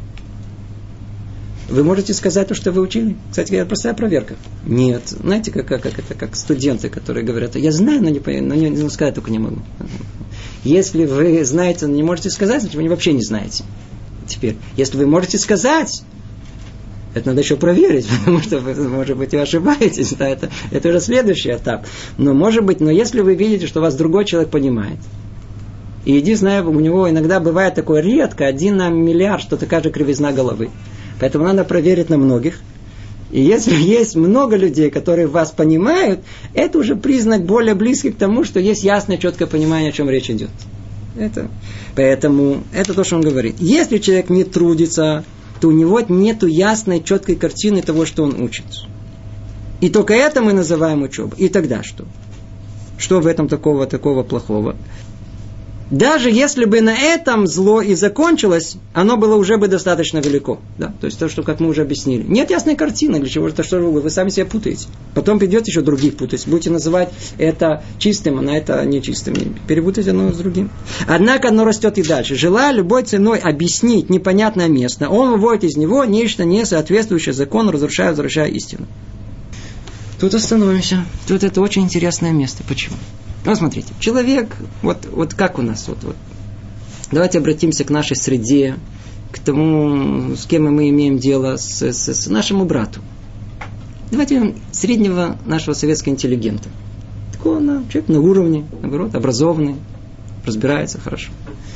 Вы можете сказать то, что вы учили? Кстати, это простая проверка. Нет. Знаете, как, как, как это, как студенты, которые говорят, я знаю, но не, но не, не сказать только не могу. Если вы знаете, но не можете сказать, значит, вы вообще не знаете. Теперь, если вы можете сказать, это надо еще проверить, потому что, может быть, вы ошибаетесь. Да, это, это уже следующий этап. Но, может быть, но если вы видите, что вас другой человек понимает, и единственное, у него иногда бывает такое редко, один на миллиард, что такая же кривизна головы. Поэтому надо проверить на многих. И если есть много людей, которые вас понимают, это уже признак более близкий к тому, что есть ясное, четкое понимание, о чем речь идет. Это. Поэтому это то, что он говорит. Если человек не трудится, то у него нет ясной, четкой картины того, что он учит. И только это мы называем учебой. И тогда что? Что в этом такого, такого плохого? Даже если бы на этом зло и закончилось, оно было уже бы достаточно велико. Да? То есть то, что, как мы уже объяснили. Нет ясной картины, для чего это, что вы, вы сами себя путаете. Потом придете еще других путать. Будете называть это чистым, а на это нечистым. Перепутайте одно с другим. Однако оно растет и дальше. Желая любой ценой объяснить непонятное место, он выводит из него нечто не соответствующее закону, разрушая, возвращая истину. Тут остановимся. Тут это очень интересное место. Почему? Ну, смотрите, человек, вот, вот как у нас, вот, вот. Давайте обратимся к нашей среде, к тому, с кем мы имеем дело, с, с, с нашему брату. Давайте возьмем среднего нашего советского интеллигента. Такого на, человек на уровне, наоборот, образованный, разбирается хорошо.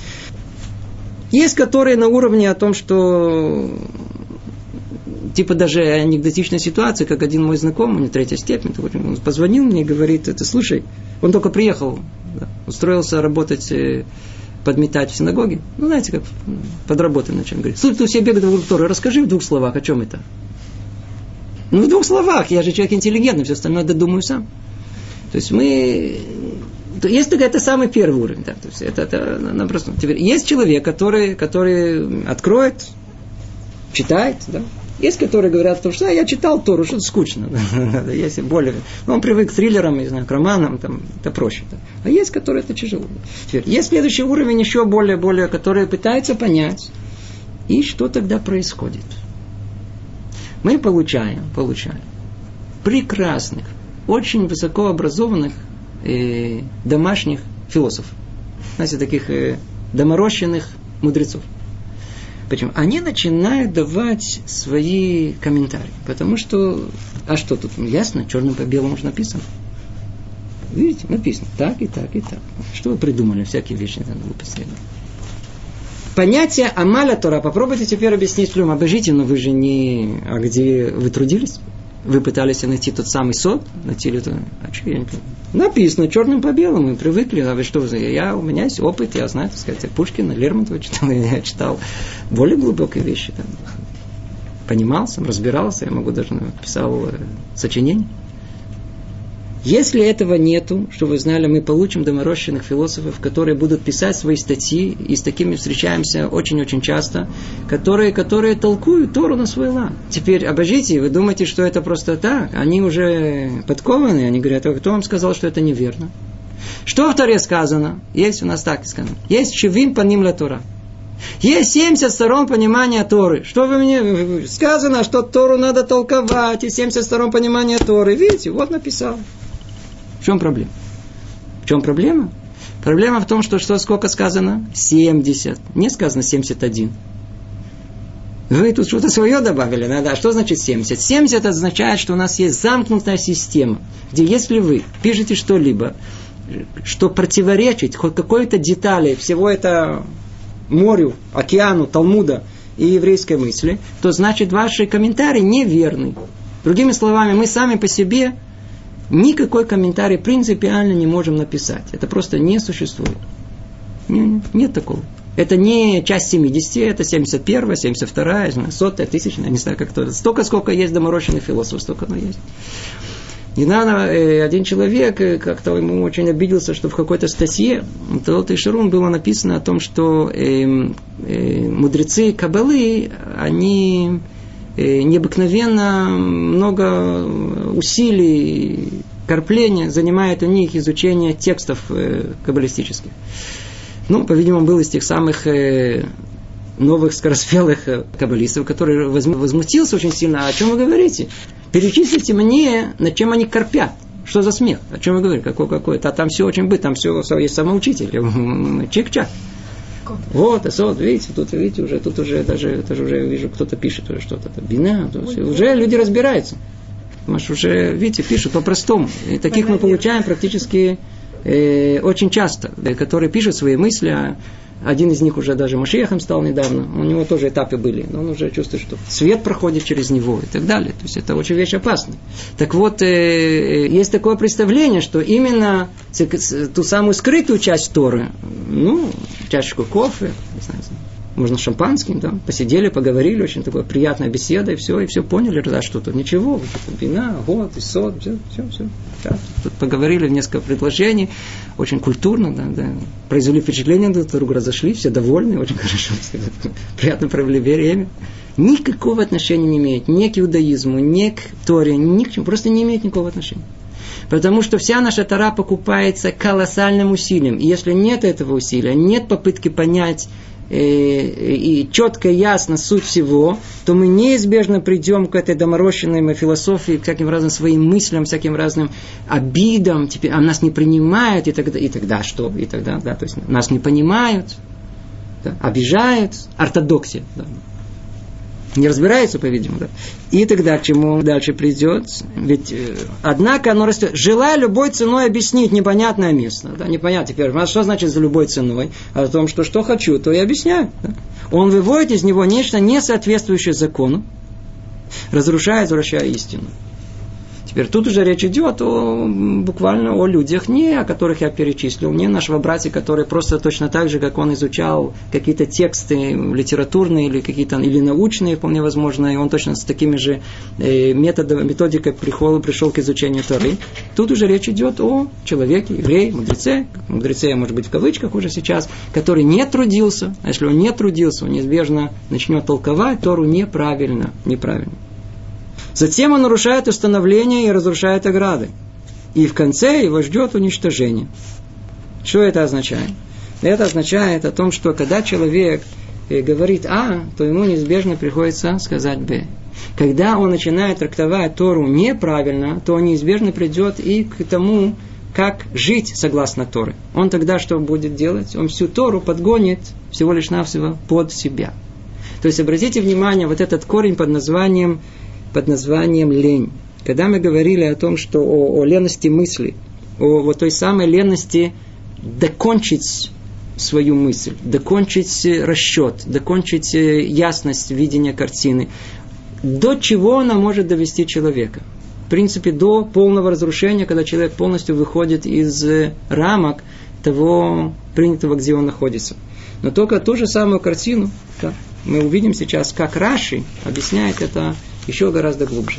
Есть, которые на уровне о том, что типа даже анекдотичной ситуации, как один мой знакомый, у него третья степень, он позвонил мне и говорит, это, слушай, он только приехал, да, устроился работать, подметать в синагоге, ну, знаете, как подработать на чем, говорит, слушай, ты все бегают в Тору, расскажи в двух словах, о чем это? Ну, в двух словах, я же человек интеллигентный, все остальное додумаю сам. То есть мы... Есть такая, это самый первый уровень, да, то есть это, это напросто. Теперь есть человек, который, который откроет, читает, да. Есть, которые говорят, что я читал Тору, что-то скучно. Есть более... Ну, он привык к триллерам, не знаю, к романам, там, это проще. Да. А есть, которые это тяжело. Теперь, есть следующий уровень, еще более, более, которые пытаются понять. И что тогда происходит? Мы получаем, получаем прекрасных, очень высокообразованных э, домашних философов. Знаете, таких э, доморощенных мудрецов. Почему? Они начинают давать свои комментарии. Потому что... А что тут? Ясно, черным по белому уже написано. Видите, написано так и так и так. Что вы придумали, всякие вещи, это глупости. Понятие Амаля Тора, попробуйте теперь объяснить людям, обожите, но вы же не... А где вы трудились? Вы пытались найти тот самый сод, найти это... А что я не понимаю? Написано черным по белому, мы привыкли, а вы что, я, у меня есть опыт, я знаю, так сказать, Пушкина, Лермонтова читал, я читал более глубокие вещи, там, понимал сам, разбирался, я могу даже написал сочинение. Если этого нету, что вы знали, мы получим доморощенных философов, которые будут писать свои статьи, и с такими встречаемся очень-очень часто, которые, которые толкуют Тору на свой лад. Теперь обожите, вы думаете, что это просто так? Они уже подкованы, они говорят, а кто вам сказал, что это неверно? Что в Торе сказано? Есть у нас так сказано. Есть шевим паним ля Тора. Есть семьдесят сторон понимания Торы. Что вы мне... Сказано, что Тору надо толковать, и семьдесят сторон понимания Торы. Видите, вот написал. В чем проблема? В чем проблема? Проблема в том, что, что сколько сказано? семьдесят. Не сказано семьдесят один. Вы тут что-то свое добавили. Да, да. Что значит семьдесят? семьдесят означает, что у нас есть замкнутая система, где если вы пишете что-либо, что противоречит хоть какой-то детали всего это морю, океану, Талмуда и еврейской мысли, то значит ваши комментарии неверны. Другими словами, мы сами по себе никакой комментарий принципиально не можем написать. Это просто не существует. Нет, нет такого. Это не часть семидесяти, это семьдесят первая, семьдесят вторая, сотая, тысячная, не знаю, как то. Столько, сколько есть доморощенных философов, столько оно есть. Недавно один человек как-то ему очень обиделся, что в какой-то статье Талот и Шарун было написано о том, что э, э, мудрецы Каббалы, они э, необыкновенно много усилий, корпления занимает у них изучение текстов э, каббалистических. Ну, по-видимому, был из тех самых э, новых скороспелых э, каббалистов, который возмутился очень сильно. О чем вы говорите? Перечислите мне, над чем они корпят. Что за смех? О чем вы говорите? Какой, какой? А там все очень быстро, там все есть самоучитель. Чик-чак. Вот, вот, видите, тут, видите, уже, тут уже, даже, даже уже вижу, кто-то пишет уже что-то. Бина, уже люди разбираются. Маш, уже, видите, пишут по-простому. И таких мы получаем практически э, очень часто, которые пишут свои мысли. Один из них уже даже Машиахом стал недавно. У него тоже этапы были. Но он уже чувствует, что свет проходит через него и так далее. То есть это очень вещь опасная. Так вот, э, есть такое представление, что именно ту самую скрытую часть Торы, ну, чашечку кофе, не знаю, можно шампанским, да, посидели, поговорили, очень такая приятная беседа, и все, и все поняли, да, что тут ничего, вина, год, и сот, все, все, все. Да. Тут поговорили, несколько предложений, очень культурно, да, да, произвели впечатление, друг друга разошлись, все довольны, очень хорошо, приятно провели время. Никакого отношения не имеет ни к иудаизму, ни к Торе, ни к чему, просто не имеет никакого отношения. Потому что вся наша Тора покупается колоссальным усилием, и если нет этого усилия, нет попытки понять и четко и ясно суть всего, то мы неизбежно придем к этой доморощенной философии, к всяким разным своим мыслям, всяким разным обидам, теперь, а нас не принимают, и тогда, и тогда что? И тогда, да, то есть нас не понимают, да, обижают, ортодоксия, да. Не разбирается, по-видимому, да. И тогда к чему дальше придет? Ведь, э, однако, оно растет. Желая любой ценой объяснить непонятное место. Да, непонятно теперь. Что значит за любой ценой? О том, что что хочу, то и объясняю. Да. Он выводит из него нечто, не соответствующее закону, разрушая, извращая истину. Теперь тут уже речь идет о, буквально о людях, не о которых я перечислил, не нашего братья, который просто точно так же, как он изучал какие-то тексты литературные или какие-то или научные, вполне возможно, и он точно с такими же э, методами, методикой пришел, пришел к изучению Торы. Тут уже речь идет о человеке, еврее, мудреце, мудреце, может быть, в кавычках уже сейчас, который не трудился, а если он не трудился, он неизбежно начнет толковать Тору неправильно, неправильно. Затем он нарушает установление и разрушает ограды. И в конце его ждет уничтожение. Что это означает? Это означает о том, что когда человек говорит А, то ему неизбежно приходится сказать Б. Когда он начинает трактовать Тору неправильно, то он неизбежно придет и к тому, как жить согласно Торе. Он тогда что будет делать? Он всю Тору подгонит всего лишь навсего под себя. То есть обратите внимание, вот этот корень под названием под названием лень. Когда мы говорили о том, что о, о лености мысли, о вот той самой ленности докончить свою мысль, докончить расчет, докончить ясность видения картины. До чего она может довести человека? В принципе, до полного разрушения, когда человек полностью выходит из рамок того принятого, где он находится. Но только ту же самую картину, да, мы увидим сейчас, как Раши объясняет это еще гораздо глубже.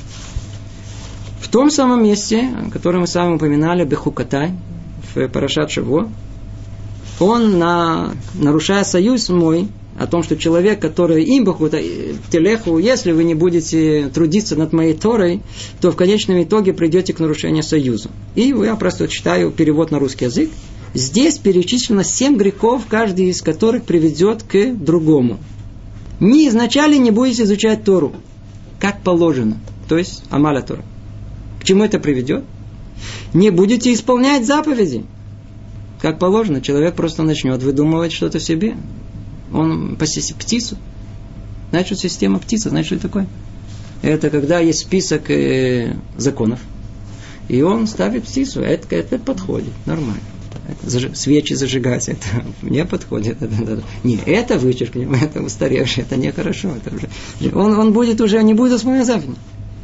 В том самом месте, которое мы с вами упоминали, Бехукатай, в Парашат Шаво, он, на, нарушая союз мой, о том, что человек, который им Бехукатай, телеху, если вы не будете трудиться над моей Торой, то в конечном итоге придете к нарушению союза. И я просто читаю перевод на русский язык. Здесь перечислено семь грехов, каждый из которых приведет к другому. Не изначально не будете изучать Тору, как положено, то есть Амаля Тора. К чему это приведет? Не будете исполнять заповеди. Как положено, человек просто начнет выдумывать что-то себе. Он посетит птицу. Знаете, что система птицы? Знаете, что это такое? Это когда есть список э, законов. И он ставит птицу. Это, это подходит. Нормально. Это, заж... Свечи зажигать. Это мне подходит. Это, это, не, это вычеркнем. Это устаревшее. Это нехорошо. Это уже... он, он будет уже не будет исполнять заповеди.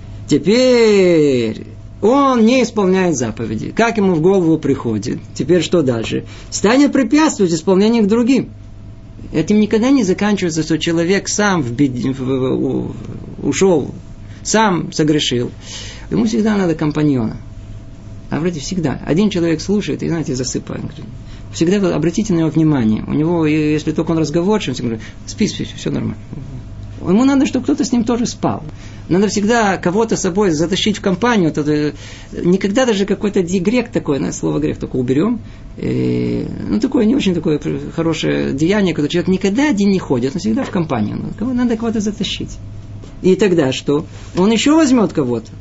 Теперь он не исполняет заповеди. Как ему в голову приходит? Теперь что дальше? Станет препятствовать исполнению к другим. Этим никогда не заканчивается, что человек сам в бед... в... ушел, сам согрешил. Ему всегда надо компаньона. А вроде всегда. Один человек слушает и, знаете, засыпает. Всегда обратите на него внимание. У него, если только он разговорчив, он говорит, спи, спи, все нормально. Ему надо, чтобы кто-то с ним тоже спал. Надо всегда кого-то с собой затащить в компанию. Никогда даже какой-то грех такой, ну, слово грех только уберем. И, ну, такое не очень такое хорошее деяние, когда человек никогда один не ходит, но всегда в компанию. Надо кого-то затащить. И тогда что? Он еще возьмет кого-то.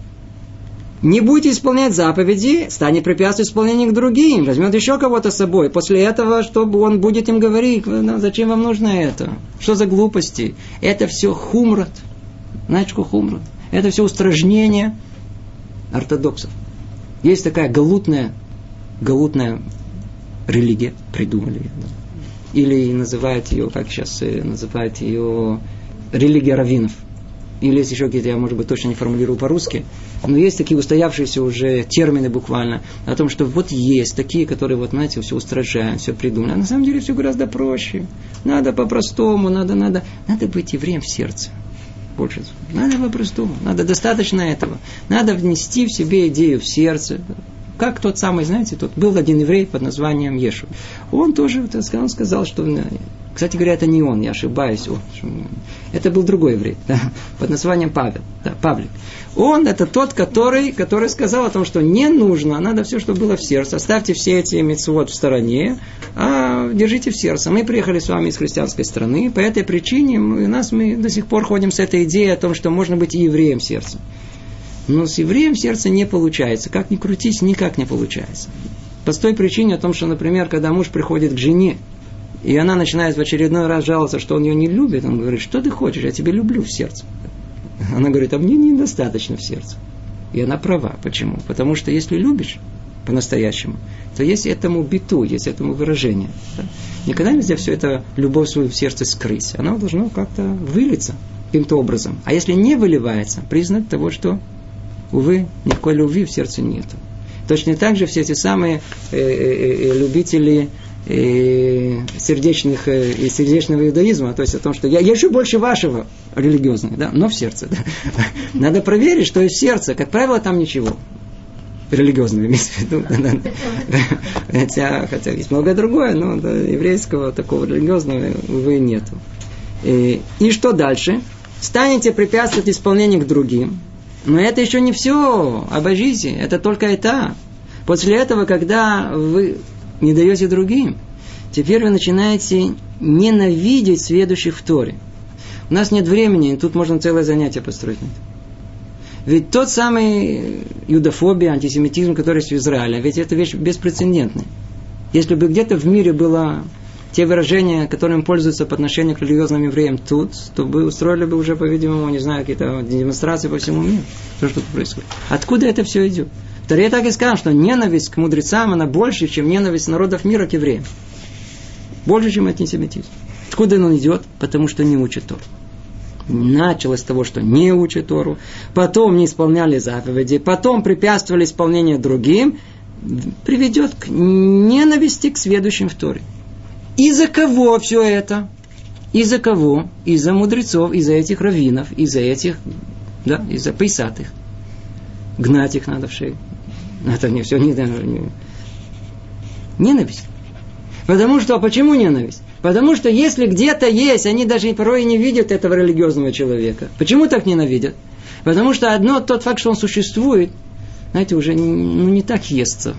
Не будете исполнять заповеди, станет препятствовать исполнению к другим. Возьмет еще кого-то с собой. После этого, чтобы он будет им говорить, ну, зачем вам нужно это? Что за глупости? Это все хумрат. Знаете, что хумрат? Это все устражнение ортодоксов. Есть такая галутная, галутная религия, придумали ее. Или называют ее, как сейчас называют ее, религия раввинов. Или есть еще какие-то, я, может быть, точно не формулирую по-русски, но есть такие устоявшиеся уже термины буквально о том, что вот есть такие, которые, вот, знаете, все устражают, все придумали. А на самом деле все гораздо проще. Надо по-простому, надо, надо, надо быть евреем в сердце. Больше. Надо по-простому, надо достаточно этого. Надо внести в себе идею в сердце. Как тот самый, знаете, тот был один еврей под названием Ешу. Он тоже, он сказал, что... Кстати говоря, это не он, я ошибаюсь. О, это был другой еврей, да, под названием Павел, да, Павлик. Он это тот, который, который сказал о том, что не нужно, надо все, что было в сердце. Оставьте все эти мицвот в стороне, а держите в сердце. Мы приехали с вами из христианской страны, по этой причине мы, нас, мы до сих пор ходим с этой идеей о том, что можно быть и евреем в сердце. Но с евреем в сердце не получается. Как ни крутись, никак не получается. По той причине о том, что, например, когда муж приходит к жене, и она начинает в очередной раз жаловаться, что он ее не любит, он говорит, что ты хочешь, я тебя люблю в сердце. Она говорит, а мне недостаточно в сердце. И она права. Почему? Потому что если любишь по-настоящему, то есть этому биту, есть этому выражение. Да? Никогда нельзя все это, любовь свою в сердце скрыть. Она должна как-то вылиться каким-то образом. А если не выливается, признак того, что, увы, никакой любви в сердце нету. Точно так же все эти самые э, э, э, любители и сердечных, и сердечного иудаизма, то есть о том, что я, я еще больше вашего религиозного, да, но в сердце. Да. Надо проверить, что есть в сердце. Как правило, там ничего религиозного имеется в виду. Хотя, хотя есть многое другое, но да, еврейского такого религиозного, увы, нету. И, и что дальше? Станете препятствовать исполнению к другим. Но это еще не все. Обожите. Это только этап. После этого, когда вы не даете другим, теперь вы начинаете ненавидеть следующих в Торе. У нас нет времени, тут можно целое занятие построить. Ведь тот самый юдофобия, антисемитизм, который есть в Израиле, ведь это вещь беспрецедентная. Если бы где-то в мире было те выражения, которыми пользуются по отношению к религиозным евреям тут, то бы устроили бы уже, по-видимому, не знаю, какие-то демонстрации по всему миру. Что что тут происходит? Откуда это все идет? Таре так и сказал, что ненависть к мудрецам, она больше, чем ненависть народов мира к евреям. Больше, чем антисемитизм. Откуда он идет? Потому что не учат Тору. Началось с того, что не учат Тору, потом не исполняли заповеди, потом препятствовали исполнению другим, приведет к ненависти к сведущим в Торе. Из-за кого все это? Из-за кого? Из-за мудрецов, из-за этих раввинов, из-за этих, да, из-за пейсатых. Гнать их надо в шею. Это не все, не, не. Ненависть. Потому что, почему ненависть? Потому что если где-то есть, они даже порой не видят этого религиозного человека. Почему так ненавидят? Потому что одно, тот факт, что он существует, знаете, уже ну, не так естся.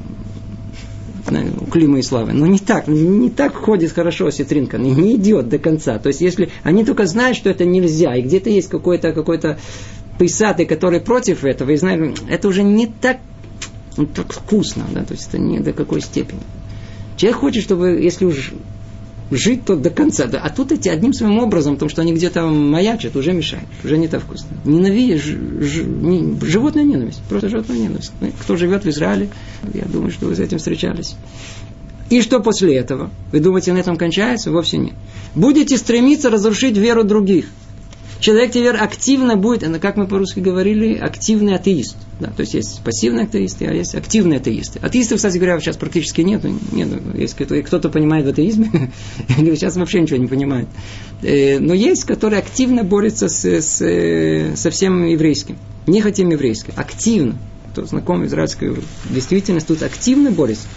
У Клима и Славы. Но не так, не так ходит хорошо осетринка, не, не идет до конца. То есть, если они только знают, что это нельзя, и где-то есть какой-то, какой-то пейсатый, который против этого, и знают, это уже не так, не так вкусно, да? То есть, это не до какой степени. Человек хочет, чтобы, если уж жить, то до конца. Да. А тут эти одним своим образом, потому что они где-то маячат, уже мешают. Уже не так вкусно. Ненавидишь, ж, ж, не, животная ненависть. Просто животная ненависть. Кто живет в Израиле, я думаю, что вы с этим встречались. И что после этого? Вы думаете, на этом кончается? Вовсе нет. Будете стремиться разрушить веру других. Человек теперь активно будет, как мы по-русски говорили, активный атеист. Да, то есть есть пассивные атеисты, а есть активные атеисты. Атеистов, кстати говоря, сейчас практически нет. нет если кто-то понимает в атеизме, сейчас вообще ничего не понимает. Но есть, которые активно борются с, с, со всем еврейским. Не хотим еврейским. Активно. Кто знаком с израильской действительностью, тут активно борются.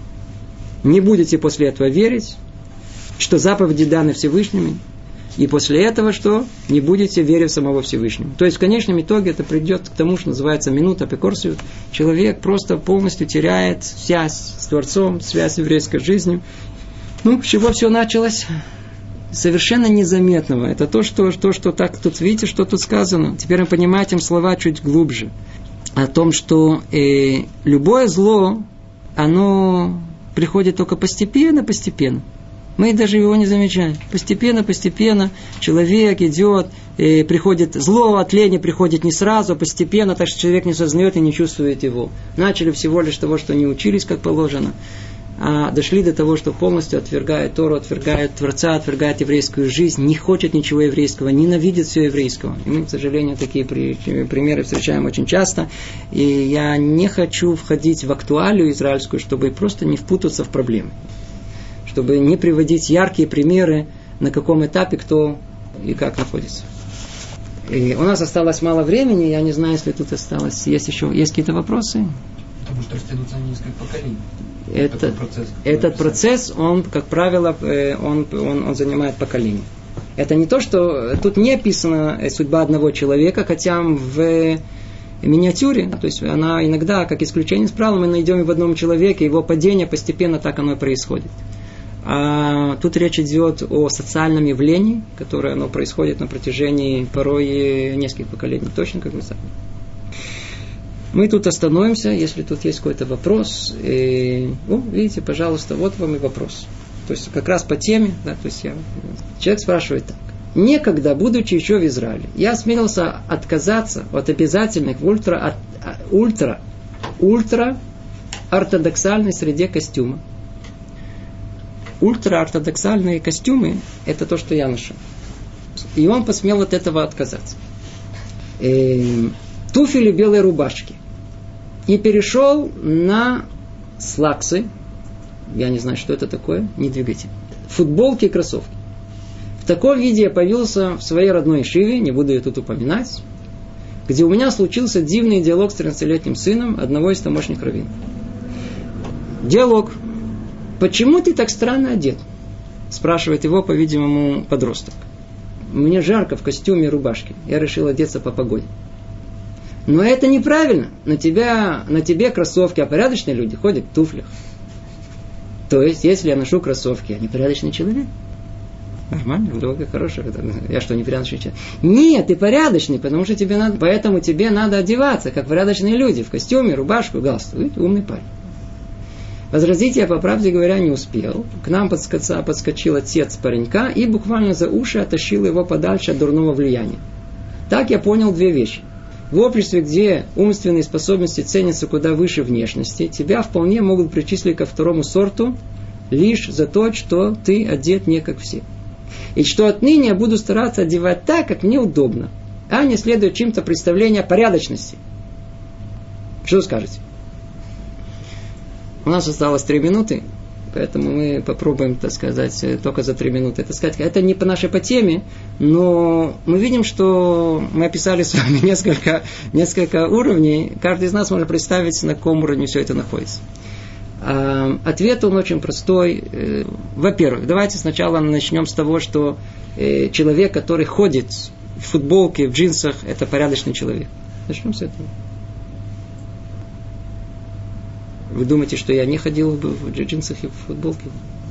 Не будете после этого верить, что заповеди даны Всевышними. И после этого что? Не будете верить в самого Всевышнего. То есть в конечном итоге это придет к тому, что называется минута апокорсию. Человек просто полностью теряет связь с Творцом, связь с еврейской жизнью. Ну, с чего все началось? Совершенно незаметного. Это то, что, то, что так тут видите, что тут сказано. Теперь мы понимаем этим слова чуть глубже. О том, что э, любое зло, оно приходит только постепенно, постепенно. Мы даже его не замечаем. Постепенно, постепенно человек идет, и приходит зло от лени, приходит не сразу, постепенно, так что человек не сознает и не чувствует его. Начали всего лишь того, что не учились, как положено, а дошли до того, что полностью отвергает Тору, отвергает Творца, отвергает еврейскую жизнь, не хочет ничего еврейского, ненавидит все еврейского. И мы, к сожалению, такие примеры встречаем очень часто. И я не хочу входить в актуалию израильскую, чтобы просто не впутаться в проблемы. Чтобы не приводить яркие примеры, на каком этапе кто и как находится. И у нас осталось мало времени, я не знаю, если тут осталось. Есть еще есть какие-то вопросы? Потому что растянутся несколько поколений. Это, процесс, этот процесс, он, как правило, он, он, он занимает поколение. Это не то, что тут не описана судьба одного человека, хотя в миниатюре, то есть она иногда, как исключение из правил, мы найдем и в одном человеке, его падение постепенно так оно и происходит. А тут речь идет о социальном явлении, которое оно происходит на протяжении порой нескольких поколений, точно как мы сами. Мы тут остановимся, если тут есть какой-то вопрос. И, о, видите, пожалуйста, вот вам и вопрос. То есть как раз по теме, да, то есть я, человек спрашивает так. Некогда, будучи еще в Израиле, я осмелился отказаться от обязательных в ультра, от, ультра, ультра ортодоксальной среде костюма. Ультраортодоксальные костюмы – это то, что я ношу. И он посмел от этого отказаться. И туфели белой рубашки. И перешел на слаксы. Я не знаю, что это такое. Не двигайте. Футболки и кроссовки. В таком виде я появился в своей родной Ешиве, не буду ее тут упоминать, где у меня случился дивный диалог с тринадцатилетним сыном одного из тамошних раввинов. Диалог. «Почему ты так странно одет?» Спрашивает его, по-видимому, подросток. «Мне жарко в костюме и рубашке. Я решил одеться по погоде». «Но это неправильно. На, тебя, на тебе кроссовки, а порядочные люди ходят в туфлях». То есть, если я ношу кроссовки, я непорядочный человек? Нормально, долго, хорошо. Я что, непорядочный человек? Нет, ты порядочный, потому что тебе надо, поэтому тебе надо одеваться, как порядочные люди, в костюме, рубашку, галстук. Видите, умный парень. Возразить я, по правде говоря, не успел. К нам подскочил, подскочил отец паренька и буквально за уши оттащил его подальше от дурного влияния. Так я понял две вещи. В обществе, где умственные способности ценятся куда выше внешности, тебя вполне могут причислить ко второму сорту лишь за то, что ты одет не как все. И что отныне я буду стараться одевать так, как мне удобно, а не следуя чьим-то представлениям о порядочности. Что скажете? У нас осталось три минуты, поэтому мы попробуем, так сказать, только за три минуты. Это, сказать, это не по нашей по теме, но мы видим, что мы описали с вами несколько, несколько уровней. Каждый из нас может представить, на каком уровне все это находится. Ответ он очень простой. Во-первых, давайте сначала начнем с того, что человек, который ходит в футболке, в джинсах, это порядочный человек. Начнем с этого. Вы думаете, что я не ходил в джинсах и в футболке?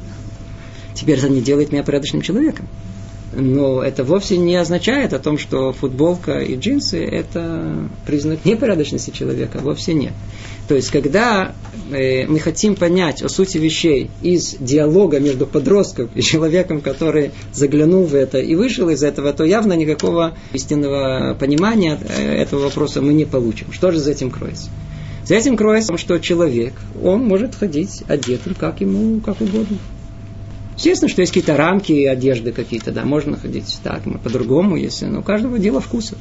Теперь это не делает меня порядочным человеком. Но это вовсе не означает о том, что футболка и джинсы – это признак непорядочности человека. Вовсе нет. То есть, когда э, мы хотим понять о сути вещей из диалога между подростком и человеком, который заглянул в это и вышел из этого, то явно никакого истинного понимания этого вопроса мы не получим. Что же за этим кроется? За этим кроется, что человек, он может ходить одетым, как ему, как угодно. Естественно, что есть какие-то рамки одежды какие-то, да, можно ходить так, по-другому, если, но у каждого дело вкуса.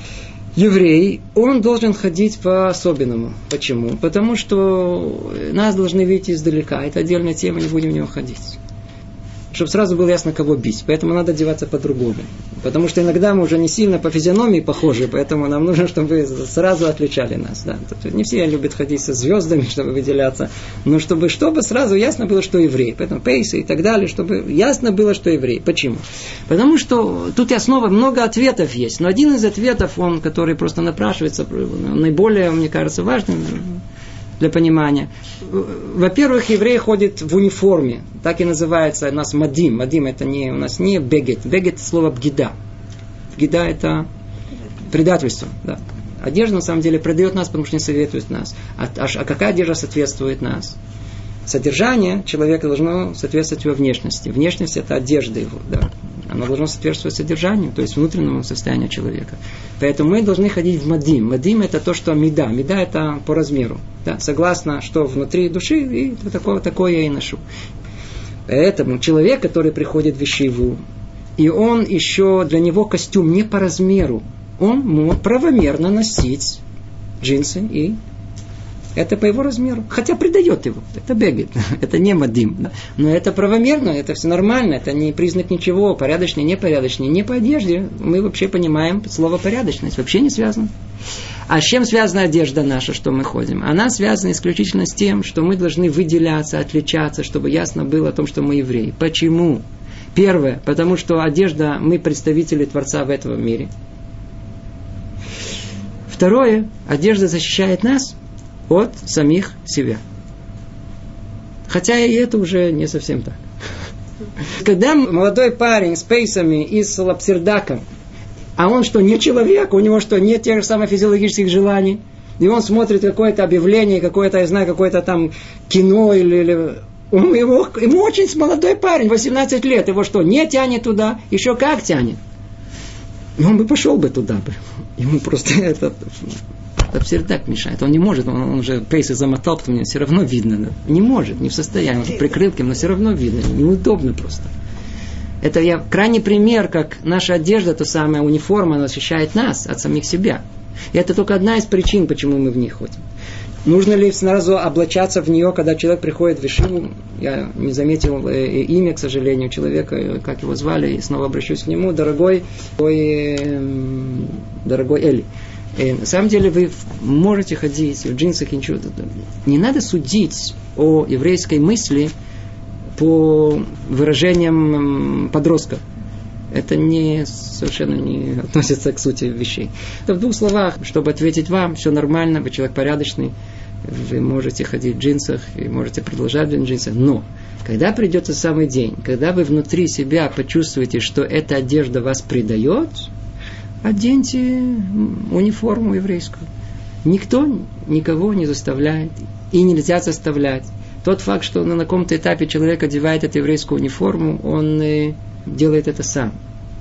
Еврей, он должен ходить по-особенному. Почему? Потому что нас должны видеть издалека. Это отдельная тема, не будем в него ходить. Чтобы сразу было ясно, кого бить. Поэтому надо одеваться по-другому. Потому что иногда мы уже не сильно по физиономии похожи, поэтому нам нужно, чтобы вы сразу отличали нас. Да. Не все любят ходить со звездами, чтобы выделяться, но чтобы, чтобы сразу ясно было, что еврей. Поэтому пейсы и так далее, чтобы ясно было, что еврей. Почему? Потому что тут и основа, много ответов есть. Но один из ответов, он, который просто напрашивается, наиболее, мне кажется, важным для понимания. Во-первых, еврей ходит в униформе. Так и называется у нас мадим. Мадим это не, у нас не бегет. Бегет слово бгида. Бгида это предательство. Да. Одежда на самом деле предает нас, потому что не советует нас. А, а, а какая одежда соответствует нас? Содержание человека должно соответствовать его внешности. Внешность это одежда его. Да. Оно должно соответствовать содержанию, то есть внутреннему состоянию человека. Поэтому мы должны ходить в мадим. Мадим это то, что мида. Мида это по размеру. Да, согласно, что внутри души, и такое, такое я и ношу. Поэтому человек, который приходит в ешиву, и он еще, для него костюм не по размеру, он может правомерно носить джинсы и это по его размеру. Хотя придает его. Это бегает. Это не мадим. Да? Но это правомерно, это все нормально. Это не признак ничего. Порядочный, непорядочный. Не по одежде. Мы вообще понимаем слово порядочность. Вообще не связано. А с чем связана одежда наша, что мы ходим? Она связана исключительно с тем, что мы должны выделяться, отличаться, чтобы ясно было о том, что мы евреи. Почему? Первое. Потому что одежда, мы представители Творца в этом мире. Второе. Одежда защищает нас от самих себя. Хотя и это уже не совсем так. Когда молодой парень с пейсами и с лапсердаком, а он что, не человек, у него что, нет тех же самых физиологических желаний, и он смотрит какое-то объявление, какое-то, я знаю, какое-то там кино, или, или... Он, его, ему очень молодой парень, восемнадцать лет, его что, не тянет туда, еще как тянет. И он бы пошел бы туда бы. Ему просто этот... Лапсердак мешает. Он не может, он, он уже пейсы замотал, потому что все равно видно. Да? Не может, не в состоянии. Он прикрыл кем, но все равно видно. Неудобно просто. Это я крайний пример, как наша одежда, то самая униформа, она защищает нас от самих себя. И это только одна из причин, почему мы в ней ходим. Нужно ли сразу облачаться в нее, когда человек приходит в ешиву? Я не заметил э, имя, к сожалению, человека, как его звали, и снова обращусь к нему. Дорогой, ой, э, дорогой Эли. И на самом деле вы можете ходить в джинсах и ничего. Не надо судить о еврейской мысли по выражениям подростка. Это не, совершенно не относится к сути вещей. Это в двух словах, чтобы ответить вам, все нормально, вы человек порядочный, вы можете ходить в джинсах и можете продолжать в джинсах. Но, когда придет тот самый день, когда вы внутри себя почувствуете, что эта одежда вас предает, оденьте униформу еврейскую. Никто никого не заставляет. И нельзя заставлять. Тот факт, что на каком-то этапе человек одевает эту еврейскую униформу, он делает это сам.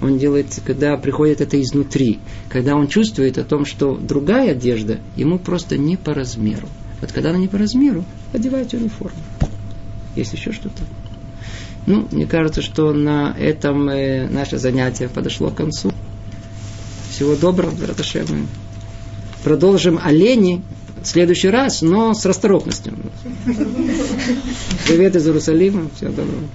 Он делает, когда приходит это изнутри. Когда он чувствует о том, что другая одежда ему просто не по размеру. Вот когда она не по размеру, одевайте униформу. Есть еще что-то? Ну, мне кажется, что на этом э, наше занятие подошло к концу. Всего доброго, браташем. Продолжим о лени в следующий раз, но с расторопностью. Привет из Иерусалима. Всего доброго.